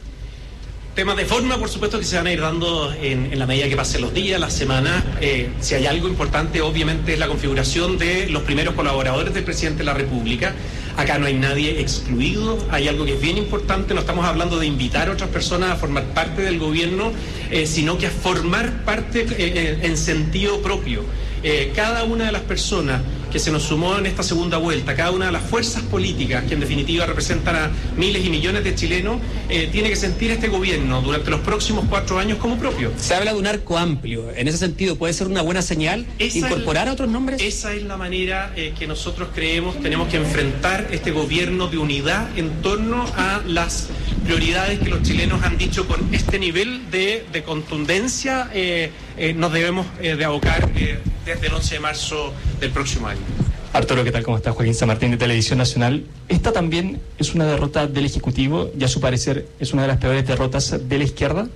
S11: Temas de forma, por supuesto, que se van a ir dando en, en la medida que pasen los días, las semanas. Eh, si hay algo importante, obviamente, es la configuración de los primeros colaboradores del presidente de la República. Acá no hay nadie excluido. Hay algo que es bien importante. No estamos hablando de invitar a otras personas a formar parte del gobierno, eh, sino que a formar parte eh, en sentido propio. Eh, cada una de las personas que se nos sumó en esta segunda vuelta, cada una de las fuerzas políticas que en definitiva representan a miles y millones de chilenos, eh, tiene que sentir este gobierno durante los próximos cuatro años como propio.
S13: Se habla de un arco amplio. En ese sentido, ¿puede ser una buena señal esa incorporar
S11: la,
S13: a otros nombres?
S11: Esa es la manera eh, que nosotros creemos tenemos que enfrentar este gobierno de unidad en torno a las prioridades que los chilenos han dicho con este nivel de, de contundencia. Eh, eh, nos debemos eh, de abocar eh, desde el once de marzo del próximo año.
S14: Arturo, ¿qué tal? ¿Cómo está? Joaquín San Martín de Televisión Nacional. Esta también es una derrota del Ejecutivo y a su parecer es una de las peores derrotas de la izquierda.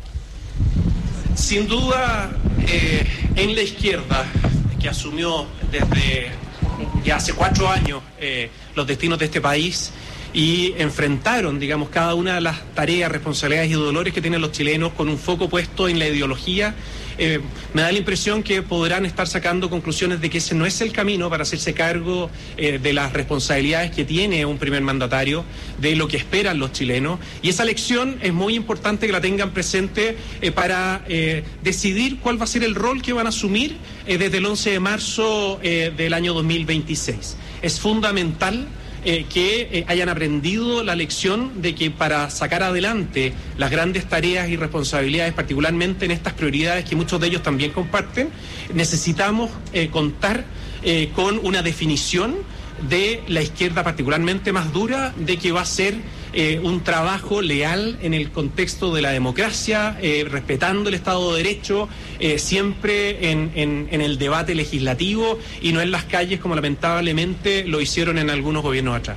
S11: Sin duda, eh, en la izquierda, que asumió desde ya hace cuatro años eh, los destinos de este país, y enfrentaron, digamos, cada una de las tareas, responsabilidades y dolores que tienen los chilenos con un foco puesto en la ideología. Eh, me da la impresión que podrán estar sacando conclusiones de que ese no es el camino para hacerse cargo eh, de las responsabilidades que tiene un primer mandatario, de lo que esperan los chilenos, y esa lección es muy importante que la tengan presente eh, para eh, decidir cuál va a ser el rol que van a asumir eh, desde el once de marzo eh, del año dos mil veintiséis. Es fundamental Eh, que eh, hayan aprendido la lección de que para sacar adelante las grandes tareas y responsabilidades, particularmente en estas prioridades que muchos de ellos también comparten, necesitamos eh, contar eh, con una definición de la izquierda particularmente más dura, de que va a ser eh, un trabajo leal en el contexto de la democracia, eh, respetando el Estado de Derecho, eh, siempre en, en, en el debate legislativo y no en las calles como lamentablemente lo hicieron en algunos gobiernos atrás.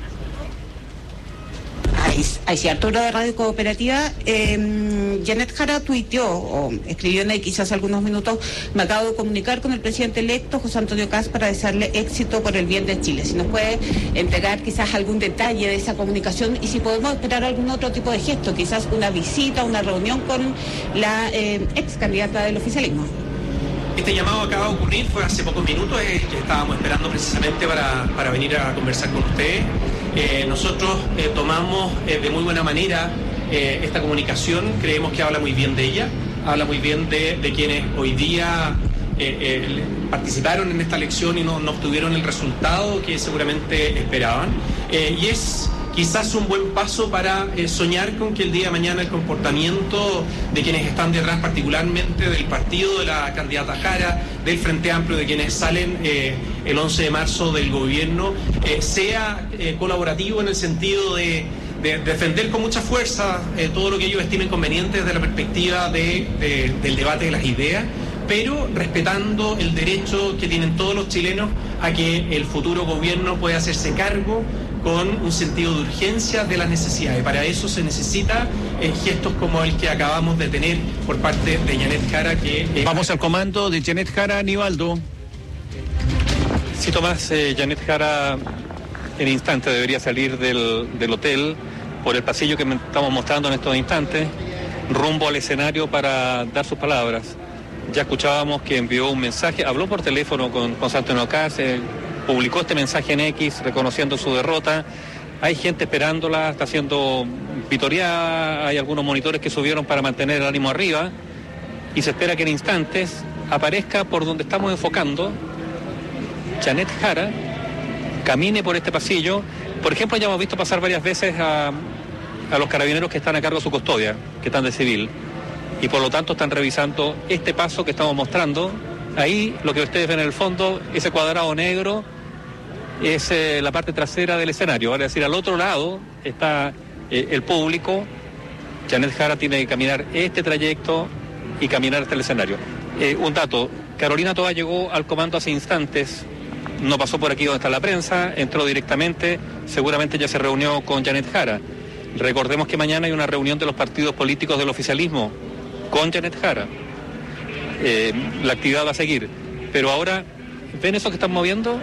S15: Hacia Arturo de Radio Cooperativa, eh, Janet Jara tuiteó o escribió en X hace algunos minutos: me acabo de comunicar con el presidente electo José Antonio Kast para desearle éxito por el bien de Chile. Si nos puede entregar quizás algún detalle de esa comunicación y si podemos esperar algún otro tipo de gesto, quizás una visita, una reunión con la eh, ex candidata del oficialismo.
S11: Este llamado acaba de ocurrir, fue hace pocos minutos, eh, que estábamos esperando precisamente para, para venir a conversar con ustedes. Eh, nosotros eh, tomamos eh, de muy buena manera eh, esta comunicación, creemos que habla muy bien de ella, habla muy bien de, de quienes hoy día eh, eh, participaron en esta elección y no, no obtuvieron el resultado que seguramente esperaban. Eh, y es quizás un buen paso para eh, soñar con que el día de mañana el comportamiento de quienes están detrás, particularmente del partido de la candidata Jara, del Frente Amplio, de quienes salen eh, el once de marzo del gobierno, eh, sea eh, colaborativo en el sentido de, de defender con mucha fuerza eh, todo lo que ellos estimen conveniente desde la perspectiva de, de, del debate de las ideas, pero respetando el derecho que tienen todos los chilenos a que el futuro gobierno pueda hacerse cargo con un sentido de urgencia de las necesidades. Para eso se necesita eh, gestos como el que acabamos de tener por parte de Janet Jara. Que eh,
S1: Vamos al comando de Janet Jara, Aníbaldo.
S2: Sí, Tomás, eh, Janet Jara en instante debería salir del, del hotel por el pasillo que me estamos mostrando en estos instantes, rumbo al escenario para dar sus palabras. Ya escuchábamos que envió un mensaje, habló por teléfono con José Antonio Kast, eh, publicó este mensaje en X reconociendo su derrota. Hay gente esperándola, está siendo vitoreada, hay algunos monitores que subieron para mantener el ánimo arriba y se espera que en instantes aparezca por donde estamos enfocando Janet Jara, camine por este pasillo. Por ejemplo, ya hemos visto pasar varias veces a, a los carabineros que están a cargo de su custodia, que están de civil, y por lo tanto están revisando este paso que estamos mostrando. Ahí lo que ustedes ven en el fondo, ese cuadrado negro, es eh, la parte trasera del escenario. Es decir, al otro lado está eh, el público. Janet Jara tiene que caminar este trayecto y caminar hasta el escenario. Eh, un dato, Carolina Toá llegó al comando hace instantes, no pasó por aquí donde está la prensa, entró directamente, seguramente ya se reunió con Janet Jara. Recordemos que mañana hay una reunión de los partidos políticos del oficialismo con Janet Jara. Eh, la actividad va a seguir, pero ahora, ¿ven eso que están moviendo?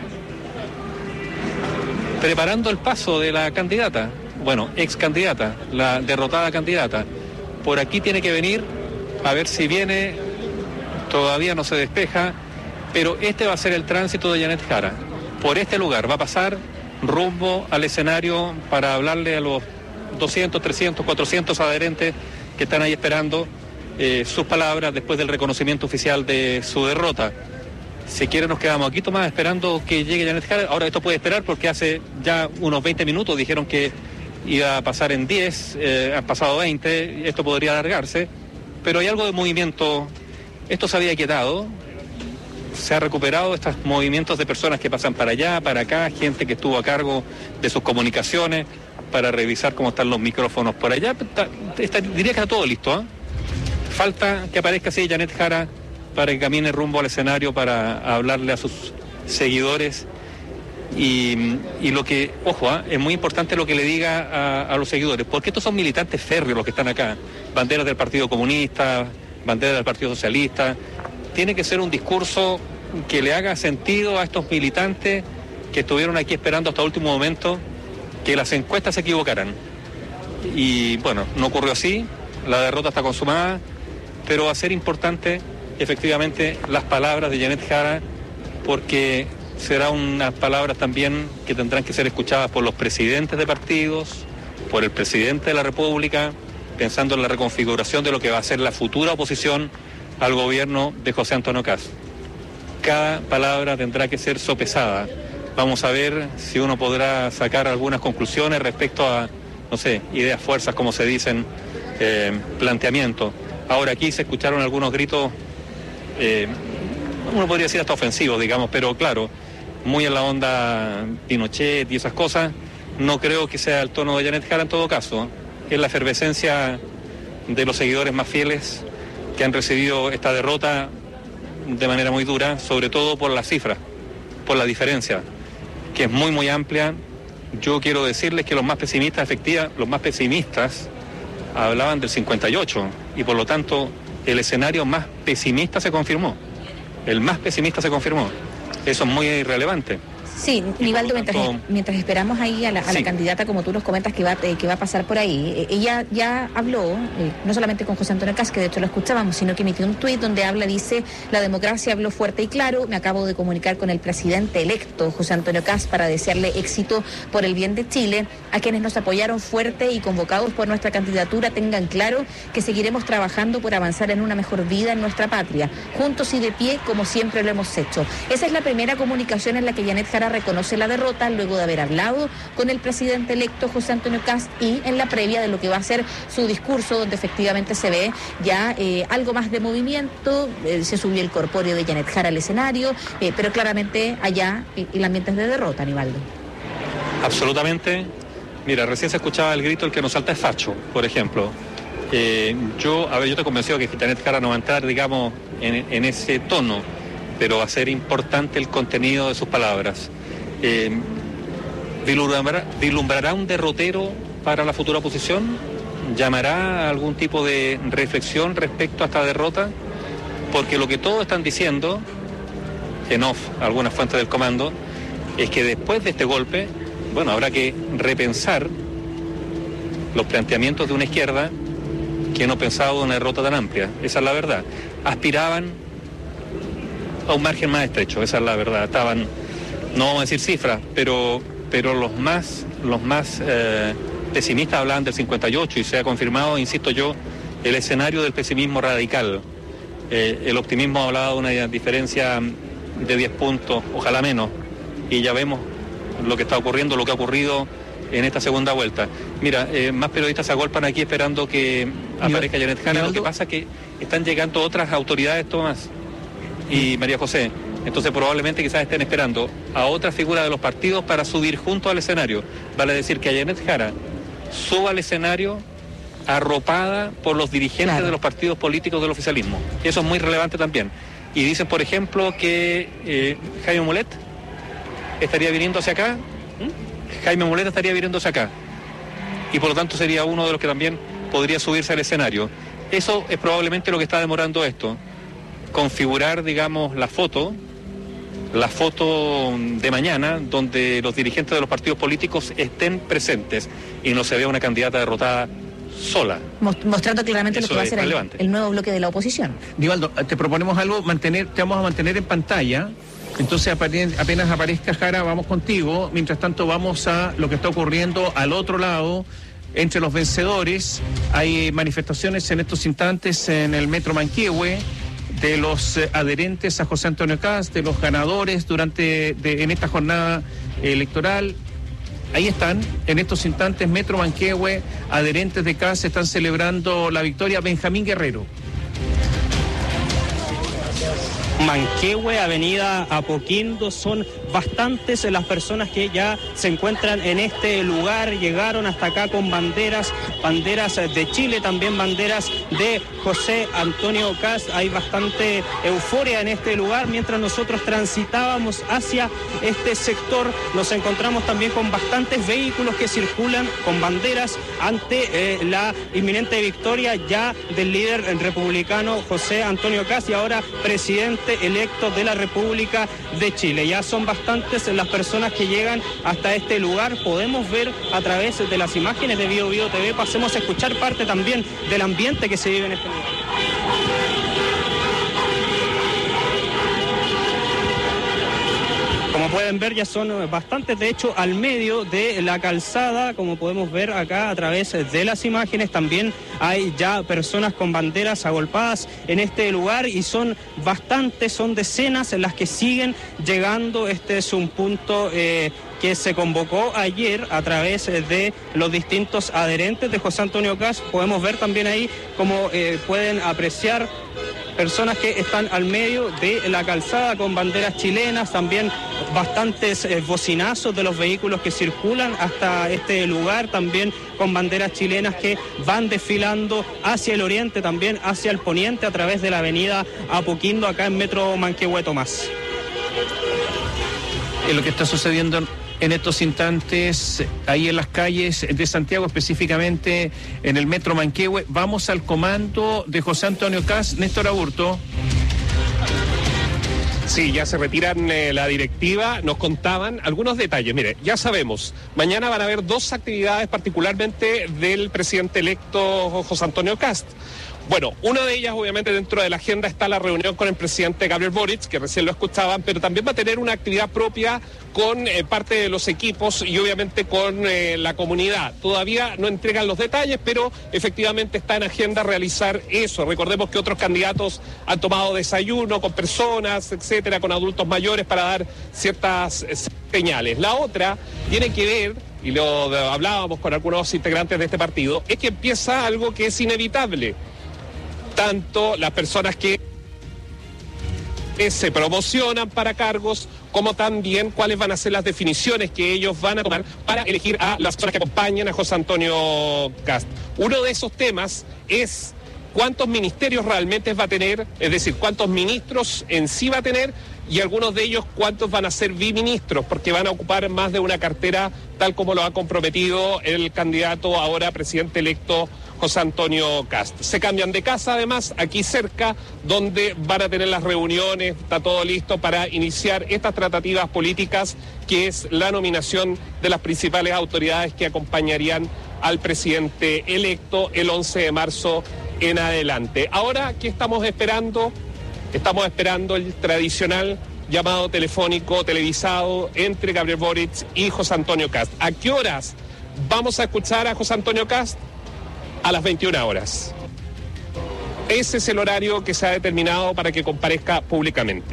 S2: Preparando el paso de la candidata, bueno, ex candidata, la derrotada candidata. Por aquí tiene que venir, a ver si viene, todavía no se despeja, pero este va a ser el tránsito de Janet Jara. Por este lugar va a pasar rumbo al escenario para hablarle a los doscientos, trescientos, cuatrocientos adherentes que están ahí esperando eh, sus palabras después del reconocimiento oficial de su derrota. Si quieren nos quedamos aquí, Tomás, esperando que llegue Janet Jara. Ahora esto puede esperar porque hace ya unos veinte minutos dijeron que iba a pasar en diez, eh, han pasado veinte, esto podría alargarse, pero hay algo de movimiento. Esto se había quietado, se ha recuperado estos movimientos de personas que pasan para allá, para acá, gente que estuvo a cargo de sus comunicaciones para revisar cómo están los micrófonos por allá. Está, está, diría que está todo listo, ¿eh? Falta que aparezca así Janet Jara para que camine rumbo al escenario para hablarle a sus seguidores y, y lo que, ojo, ¿eh? Es muy importante lo que le diga a, a los seguidores, porque estos son militantes férreos los que están acá, banderas del Partido Comunista, banderas del Partido Socialista. Tiene que ser un discurso que le haga sentido a estos militantes que estuvieron aquí esperando hasta el último momento que las encuestas se equivocaran. Y bueno, no ocurrió así, la derrota está consumada, pero va a ser importante efectivamente las palabras de Janet Jara, porque serán unas palabras también que tendrán que ser escuchadas por los presidentes de partidos, por el presidente de la República, pensando en la reconfiguración de lo que va a ser la futura oposición al gobierno de José Antonio Kast. Cada palabra tendrá que ser sopesada. Vamos a ver si uno podrá sacar algunas conclusiones respecto a, no sé, ideas, fuerzas, como se dicen, eh, planteamiento. Ahora aquí se escucharon algunos gritos, eh, uno podría decir hasta ofensivos, digamos, pero claro, muy en la onda Pinochet y esas cosas. No creo que sea el tono de Janet Jara en todo caso. Es la efervescencia de los seguidores más fieles que han recibido esta derrota de manera muy dura, sobre todo por las cifras, por la diferencia, que es muy muy amplia. Yo quiero decirles que los más pesimistas, efectivamente, los más pesimistas hablaban del cincuenta y ocho y por lo tanto el escenario más pesimista se confirmó. El más pesimista se confirmó. Eso es muy irrelevante.
S3: Sí, Nivaldo, mientras, mientras esperamos ahí a la, a la
S2: sí.
S3: candidata, como tú nos comentas, que va, eh, que va a pasar por ahí, eh, ella ya habló, eh, no solamente con José Antonio Kast, que de hecho lo escuchábamos, sino que emitió un tuit donde habla, dice, la democracia habló fuerte y claro, me acabo de comunicar con el presidente electo, José Antonio Kast, para desearle éxito por el bien de Chile, a quienes nos apoyaron fuerte y convocados por nuestra candidatura, tengan claro que seguiremos trabajando por avanzar en una mejor vida en nuestra patria, juntos y de pie, como siempre lo hemos hecho. Esa es la primera comunicación en la que Janet Jara reconoce la derrota luego de haber hablado con el presidente electo José Antonio Kast y en la previa de lo que va a ser su discurso, donde efectivamente se ve ya eh, algo más de movimiento, eh, se subió el corpóreo de Janet Jara al escenario, eh, pero claramente allá eh, el ambiente es de derrota, Aníbaldo.
S2: Absolutamente. Mira, recién se escuchaba el grito, el que nos salta es facho, por ejemplo. Eh, yo, a ver, yo estoy convencido que Janet Jara no va a entrar, digamos, en, en ese tono, pero va a ser importante el contenido de sus palabras. Eh, vislumbrará, vislumbrará un derrotero para la futura oposición, llamará a algún tipo de reflexión respecto a esta derrota, porque lo que todos están diciendo, en off, algunas fuentes del comando, es que después de este golpe, bueno, habrá que repensar los planteamientos de una izquierda que no pensaba de una derrota tan amplia. Esa es la verdad. Aspiraban a un margen más estrecho, esa es la verdad. Estaban, no vamos a decir cifras, pero, pero los más, los más eh, pesimistas hablaban del cincuenta y ocho y se ha confirmado, insisto yo, el escenario del pesimismo radical. Eh, el optimismo hablaba de una diferencia de diez puntos, ojalá menos, y ya vemos lo que está ocurriendo, lo que ha ocurrido en esta segunda vuelta. Mira, eh, más periodistas se agolpan aquí esperando que aparezca Janet Jara. Lo que pasa es que están llegando otras autoridades, Tomás y María José. Entonces probablemente quizás estén esperando a otra figura de los partidos para subir junto al escenario. Vale decir que a Janet Jara suba al escenario arropada por los dirigentes claro. de los partidos políticos del oficialismo. Eso es muy relevante también. Y dicen, por ejemplo, que eh, Jaime Mulet estaría viniendo hacia acá. ¿Mm? Jaime Mulet estaría viniendo hacia acá. Y por lo tanto sería uno de los que también podría subirse al escenario. Eso es probablemente lo que está demorando esto. Configurar, digamos, la foto, la foto de mañana, donde los dirigentes de los partidos políticos estén presentes y no se vea una candidata derrotada sola.
S3: Mostrando claramente Eso lo que va a ser el, el nuevo bloque de la oposición.
S1: Nivaldo, te proponemos algo, mantener, te vamos a mantener en pantalla. Entonces apenas aparezca Jara, vamos contigo. Mientras tanto vamos a lo que está ocurriendo al otro lado, entre los vencedores. Hay manifestaciones en estos instantes en el Metro Manquehue, de los eh, adherentes a José Antonio Kast, de los ganadores durante de, en esta jornada electoral. Ahí están, en estos instantes, Metro Manquehue, adherentes de Kast están celebrando la victoria. Benjamín Guerrero.
S16: Manquehue, Avenida Apoquindo, son bastantes las personas que ya se encuentran en este lugar, llegaron hasta acá con banderas, banderas de Chile, también banderas de José Antonio Kast. Hay bastante euforia en este lugar. Mientras nosotros transitábamos hacia este sector, nos encontramos también con bastantes vehículos que circulan con banderas ante eh, la inminente victoria ya del líder republicano José Antonio Kast y ahora presidente electo de la República de Chile. Ya son bastantes bastantes las personas que llegan hasta este lugar. Podemos ver a través de las imágenes de Bio Bio T V, pasemos a escuchar parte también del ambiente que se vive en este lugar. Como pueden ver, ya son bastantes, de hecho, al medio de la calzada, como podemos ver acá a través de las imágenes. También hay ya personas con banderas agolpadas en este lugar y son bastantes, son decenas las que siguen llegando. Este es un punto eh, que se convocó ayer a través de los distintos adherentes de José Antonio Kast. Podemos ver también ahí como eh, pueden apreciar personas que están al medio de la calzada con banderas chilenas, también bastantes eh, bocinazos de los vehículos que circulan hasta este lugar, también con banderas chilenas que van desfilando hacia el oriente, también hacia el poniente a través de la avenida Apoquindo, acá en Metro Manquehue Tomás.
S1: Es lo que está sucediendo en estos instantes, ahí en las calles de Santiago, específicamente en el Metro Manquehue. Vamos al comando de José Antonio Kast. Néstor Aburto.
S4: Sí, ya se retiran eh, la directiva, nos contaban algunos detalles. Mire, ya sabemos, mañana van a haber dos actividades particularmente del presidente electo José Antonio Kast. Bueno, una de ellas, obviamente, dentro de la agenda está la reunión con el presidente Gabriel Boric, que recién lo escuchaban, pero también va a tener una actividad propia con eh, parte de los equipos y obviamente con eh, la comunidad. Todavía no entregan los detalles, pero efectivamente está en agenda realizar eso. Recordemos que otros candidatos han tomado desayuno con personas, etcétera, con adultos mayores para dar ciertas eh, señales. La otra tiene que ver, y lo de, hablábamos con algunos integrantes de este partido, es que empieza algo que es inevitable. Tanto las personas que se promocionan para cargos, como también cuáles van a ser las definiciones que ellos van a tomar para elegir a las personas que acompañan a José Antonio Kast. Uno de esos temas es cuántos ministerios realmente va a tener, es decir, cuántos ministros en sí va a tener, y algunos de ellos cuántos van a ser biministros, porque van a ocupar más de una cartera, tal como lo ha comprometido el candidato ahora presidente electo José Antonio Kast. Se cambian de casa, además, aquí cerca, donde van a tener las reuniones, está todo listo para iniciar estas tratativas políticas, que es la nominación de las principales autoridades que acompañarían al presidente electo el once de marzo en adelante. Ahora, ¿qué estamos esperando? Estamos esperando el tradicional llamado telefónico televisado entre Gabriel Boric y José Antonio Kast. ¿A qué horas vamos a escuchar a José Antonio Kast? A las veintiuna horas. Ese es el horario que se ha determinado para que comparezca públicamente.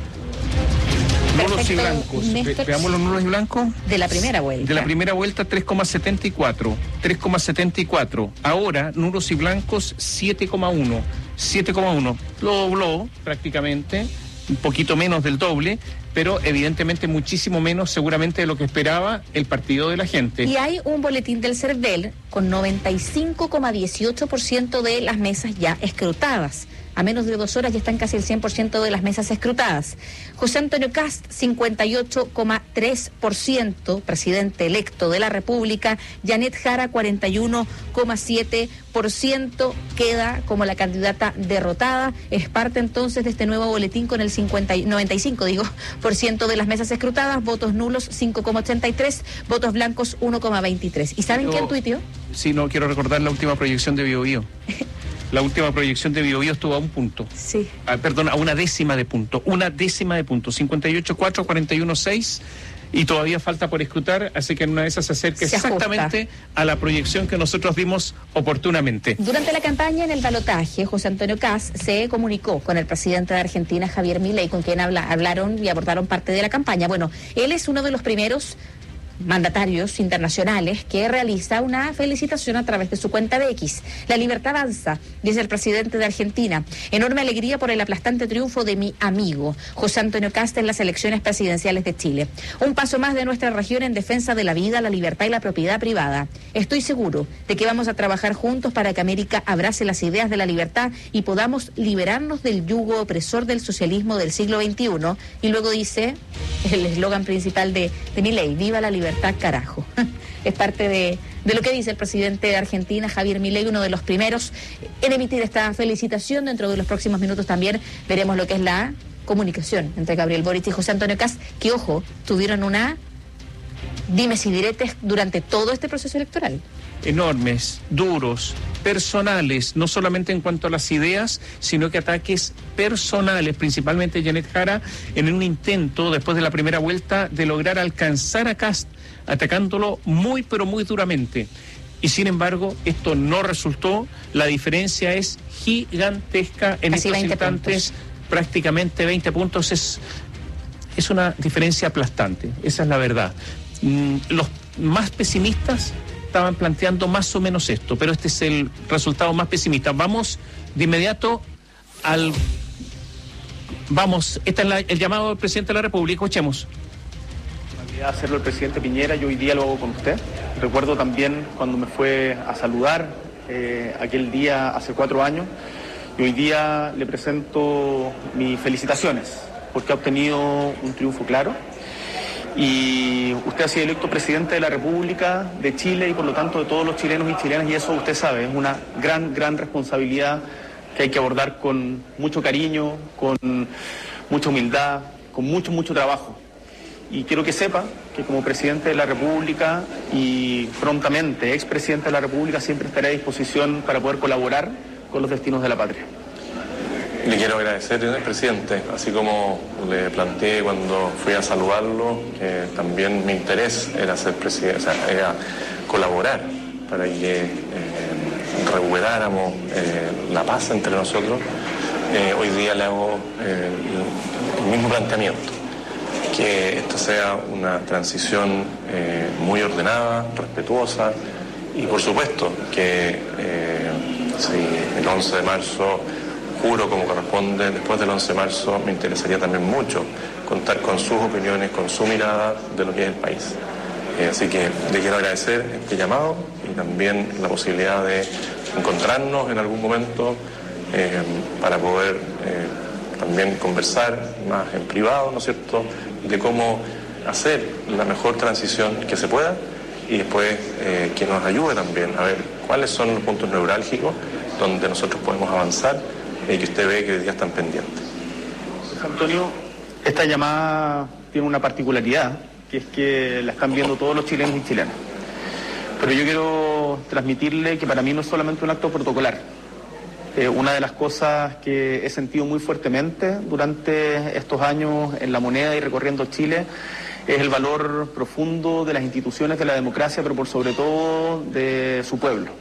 S1: Nulos y blancos. Ve, veamos los nulos y blancos.
S3: De la primera vuelta.
S1: De la primera vuelta, tres coma setenta y cuatro. tres coma setenta y cuatro. Ahora, nulos y blancos, siete coma uno. siete coma uno. Lo dobló prácticamente, un poquito menos del doble, pero evidentemente muchísimo menos seguramente de lo que esperaba el partido de la gente.
S3: Y hay un boletín del CERVEL con noventa y cinco coma dieciocho por ciento de las mesas ya escrutadas. A menos de dos horas ya están casi el cien por ciento de las mesas escrutadas. José Antonio Kast, cincuenta y ocho coma tres por ciento, presidente electo de la República. Janet Jara, cuarenta y uno coma siete por ciento, queda como la candidata derrotada. Es parte entonces de este nuevo boletín con el cincuenta, noventa y cinco, digo, por ciento de las mesas escrutadas. Votos nulos, cinco coma ochenta y tres. Votos blancos, uno coma veintitrés. ¿Y saben Yo, quién tuiteó?
S1: Sí, no, quiero recordar la última proyección de Bio Bio. La última proyección de Bio Bio estuvo a un punto.
S3: Sí.
S1: Ah, perdón, a una décima de punto. Una décima de punto. cincuenta y ocho cuatro, cuarenta y uno seis. Y todavía falta por escrutar, así que en una de esas se acerca se exactamente a la proyección que nosotros dimos oportunamente.
S3: Durante la campaña en el balotaje, José Antonio Kast se comunicó con el presidente de Argentina, Javier Milei, con quien habla, hablaron y abordaron parte de la campaña. Bueno, él es uno de los primeros mandatarios internacionales que realiza una felicitación a través de su cuenta de X. La libertad avanza, dice el presidente de Argentina. Enorme alegría por el aplastante triunfo de mi amigo José Antonio Kast en las elecciones presidenciales de Chile. Un paso más de nuestra región en defensa de la vida, la libertad y la propiedad privada. Estoy seguro de que vamos a trabajar juntos para que América abrace las ideas de la libertad y podamos liberarnos del yugo opresor del socialismo del siglo veintiuno. Y luego dice el eslogan principal de, de Milei: viva la libertad. Libertad, carajo. Es parte de, de lo que dice el presidente de Argentina, Javier Milei, uno de los primeros en emitir esta felicitación. Dentro de los próximos minutos también veremos lo que es la comunicación entre Gabriel Boric y José Antonio Kast, que, ojo, tuvieron una dimes y diretes durante todo este proceso electoral.
S1: Enormes, duros, personales, no solamente en cuanto a las ideas, sino que ataques personales, principalmente Janet Jara, en un intento, después de la primera vuelta, de lograr alcanzar a Kast, atacándolo muy, pero muy duramente. Y sin embargo, esto no resultó. La diferencia es gigantesca en
S3: Casi
S1: estos instantes, puntos. Prácticamente veinte puntos. Es, es una diferencia aplastante, esa es la verdad. Mm, los más pesimistas estaban planteando más o menos esto, pero este es el resultado más pesimista. Vamos de inmediato al... Vamos, este es la, el llamado del presidente de la República, escuchemos.
S17: Hacerlo el presidente Piñera, yo hoy día lo hago con usted. Recuerdo también cuando me fue a saludar eh, aquel día hace cuatro años, y hoy día le presento mis felicitaciones porque ha obtenido un triunfo claro. Y usted ha sido electo presidente de la República de Chile y por lo tanto de todos los chilenos y chilenas, y eso usted sabe, es una gran, gran responsabilidad que hay que abordar con mucho cariño, con mucha humildad, con mucho, mucho trabajo. Y quiero que sepa que como presidente de la República y prontamente expresidente de la República siempre estaré a disposición para poder colaborar con los destinos de la patria.
S18: Le quiero agradecer, presidente, así como le planteé cuando fui a saludarlo, que también mi interés era ser presidente, o sea, era colaborar para que eh, recuperáramos eh, la paz entre nosotros. Eh, hoy día le hago eh, el mismo planteamiento, que esto sea una transición eh, muy ordenada, respetuosa, y por supuesto que eh, si el once de marzo juro como corresponde, después del once de marzo me interesaría también mucho contar con sus opiniones, con su mirada de lo que es el país. Eh, así que le quiero agradecer este llamado y también la posibilidad de encontrarnos en algún momento eh, para poder eh, también conversar más en privado, ¿no es cierto?, de cómo hacer la mejor transición que se pueda y después eh, que nos ayude también a ver cuáles son los puntos neurálgicos donde nosotros podemos avanzar y que usted ve que hoy día están pendientes.
S17: Antonio, esta llamada tiene una particularidad, que es que la están viendo todos los chilenos y chilenas. Pero yo quiero transmitirle que para mí no es solamente un acto protocolar. Eh, una de las cosas que he sentido muy fuertemente durante estos años en La Moneda y recorriendo Chile es el valor profundo de las instituciones de la democracia, pero por sobre todo de su pueblo.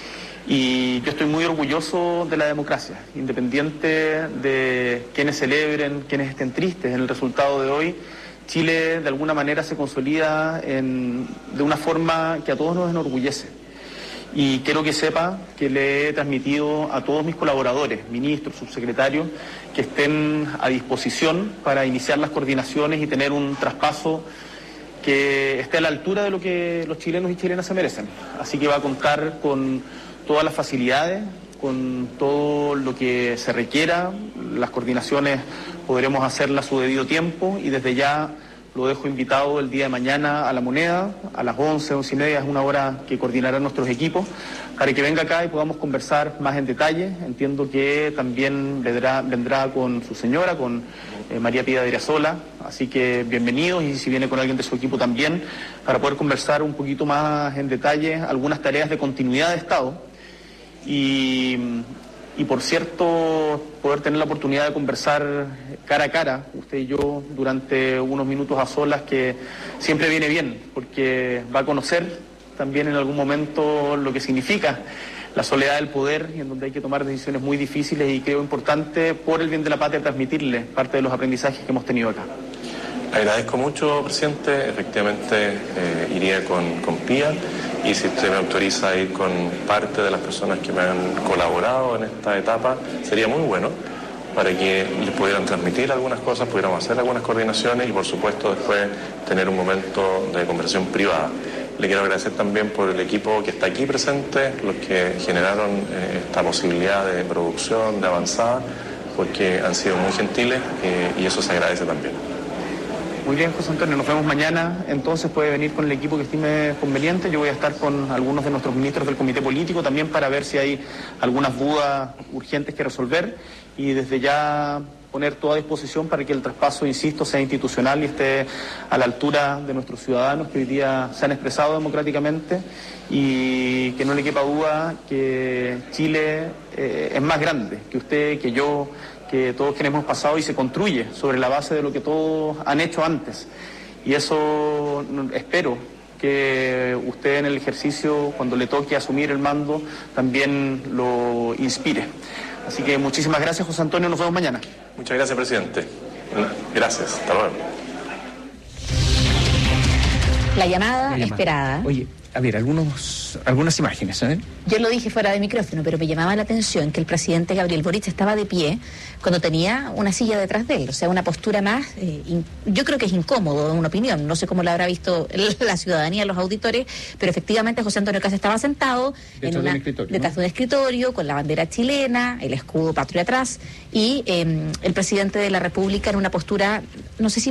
S17: Y yo estoy muy orgulloso de la democracia, independiente de quienes celebren, quienes estén tristes en el resultado de hoy. Chile de alguna manera se consolida en, de una forma que a todos nos enorgullece. Y quiero que sepa que le he transmitido a todos mis colaboradores, ministros, subsecretarios, que estén a disposición para iniciar las coordinaciones y tener un traspaso que esté a la altura de lo que los chilenos y chilenas se merecen. Así que va a contar con todas las facilidades, con todo lo que se requiera. Las coordinaciones podremos hacerlas a su debido tiempo y desde ya lo dejo invitado el día de mañana a La Moneda, a las once, once y media, es una hora que coordinarán nuestros equipos, para que venga acá y podamos conversar más en detalle. Entiendo que también vendrá, vendrá con su señora, con eh, María Pía de Irasola, así que bienvenidos, y si viene con alguien de su equipo también, para poder conversar un poquito más en detalle algunas tareas de continuidad de Estado. Y, y por cierto, poder tener la oportunidad de conversar cara a cara, usted y yo, durante unos minutos a solas, que siempre viene bien, porque va a conocer también en algún momento lo que significa la soledad del poder, y en donde hay que tomar decisiones muy difíciles, y creo importante, por el bien de la patria, transmitirle parte de los aprendizajes que hemos tenido acá.
S18: Agradezco mucho, presidente. Efectivamente, eh, iría con, con Pía, y si usted me autoriza a ir con parte de las personas que me han colaborado en esta etapa, sería muy bueno, para que les pudieran transmitir algunas cosas, pudiéramos hacer algunas coordinaciones y, por supuesto, después tener un momento de conversación privada. Le quiero agradecer también por el equipo que está aquí presente, los que generaron eh, esta posibilidad de producción, de avanzada, porque han sido muy gentiles eh, y eso se agradece también.
S17: Muy bien, José Antonio, nos vemos mañana. Entonces puede venir con el equipo que estime conveniente. Yo voy a estar con algunos de nuestros ministros del Comité Político también para ver si hay algunas dudas urgentes que resolver. Y desde ya poner toda disposición para que el traspaso, insisto, sea institucional y esté a la altura de nuestros ciudadanos que hoy día se han expresado democráticamente, y que no le quepa duda que Chile eh, es más grande que usted, que yo, que todos quienes hemos pasado, y se construye sobre la base de lo que todos han hecho antes. Y eso espero que usted en el ejercicio, cuando le toque asumir el mando, también lo inspire. Así que muchísimas gracias, José Antonio, nos vemos mañana.
S18: Muchas gracias, presidente. Gracias, hasta luego.
S3: La llamada,
S1: La llamada.
S3: esperada.
S1: Oye, a ver, algunos, algunas imágenes, ¿eh?
S3: Yo lo dije fuera de micrófono, pero me llamaba la atención que el presidente Gabriel Boric estaba de pie cuando tenía una silla detrás de él, o sea, una postura más, eh, in, yo creo que es incómodo, en una opinión, no sé cómo lo habrá visto la ciudadanía, los auditores, pero efectivamente José Antonio Kast estaba sentado en una, de un detrás de un escritorio, con la bandera chilena, el escudo patrio atrás, y eh, el presidente de la República en una postura, no sé si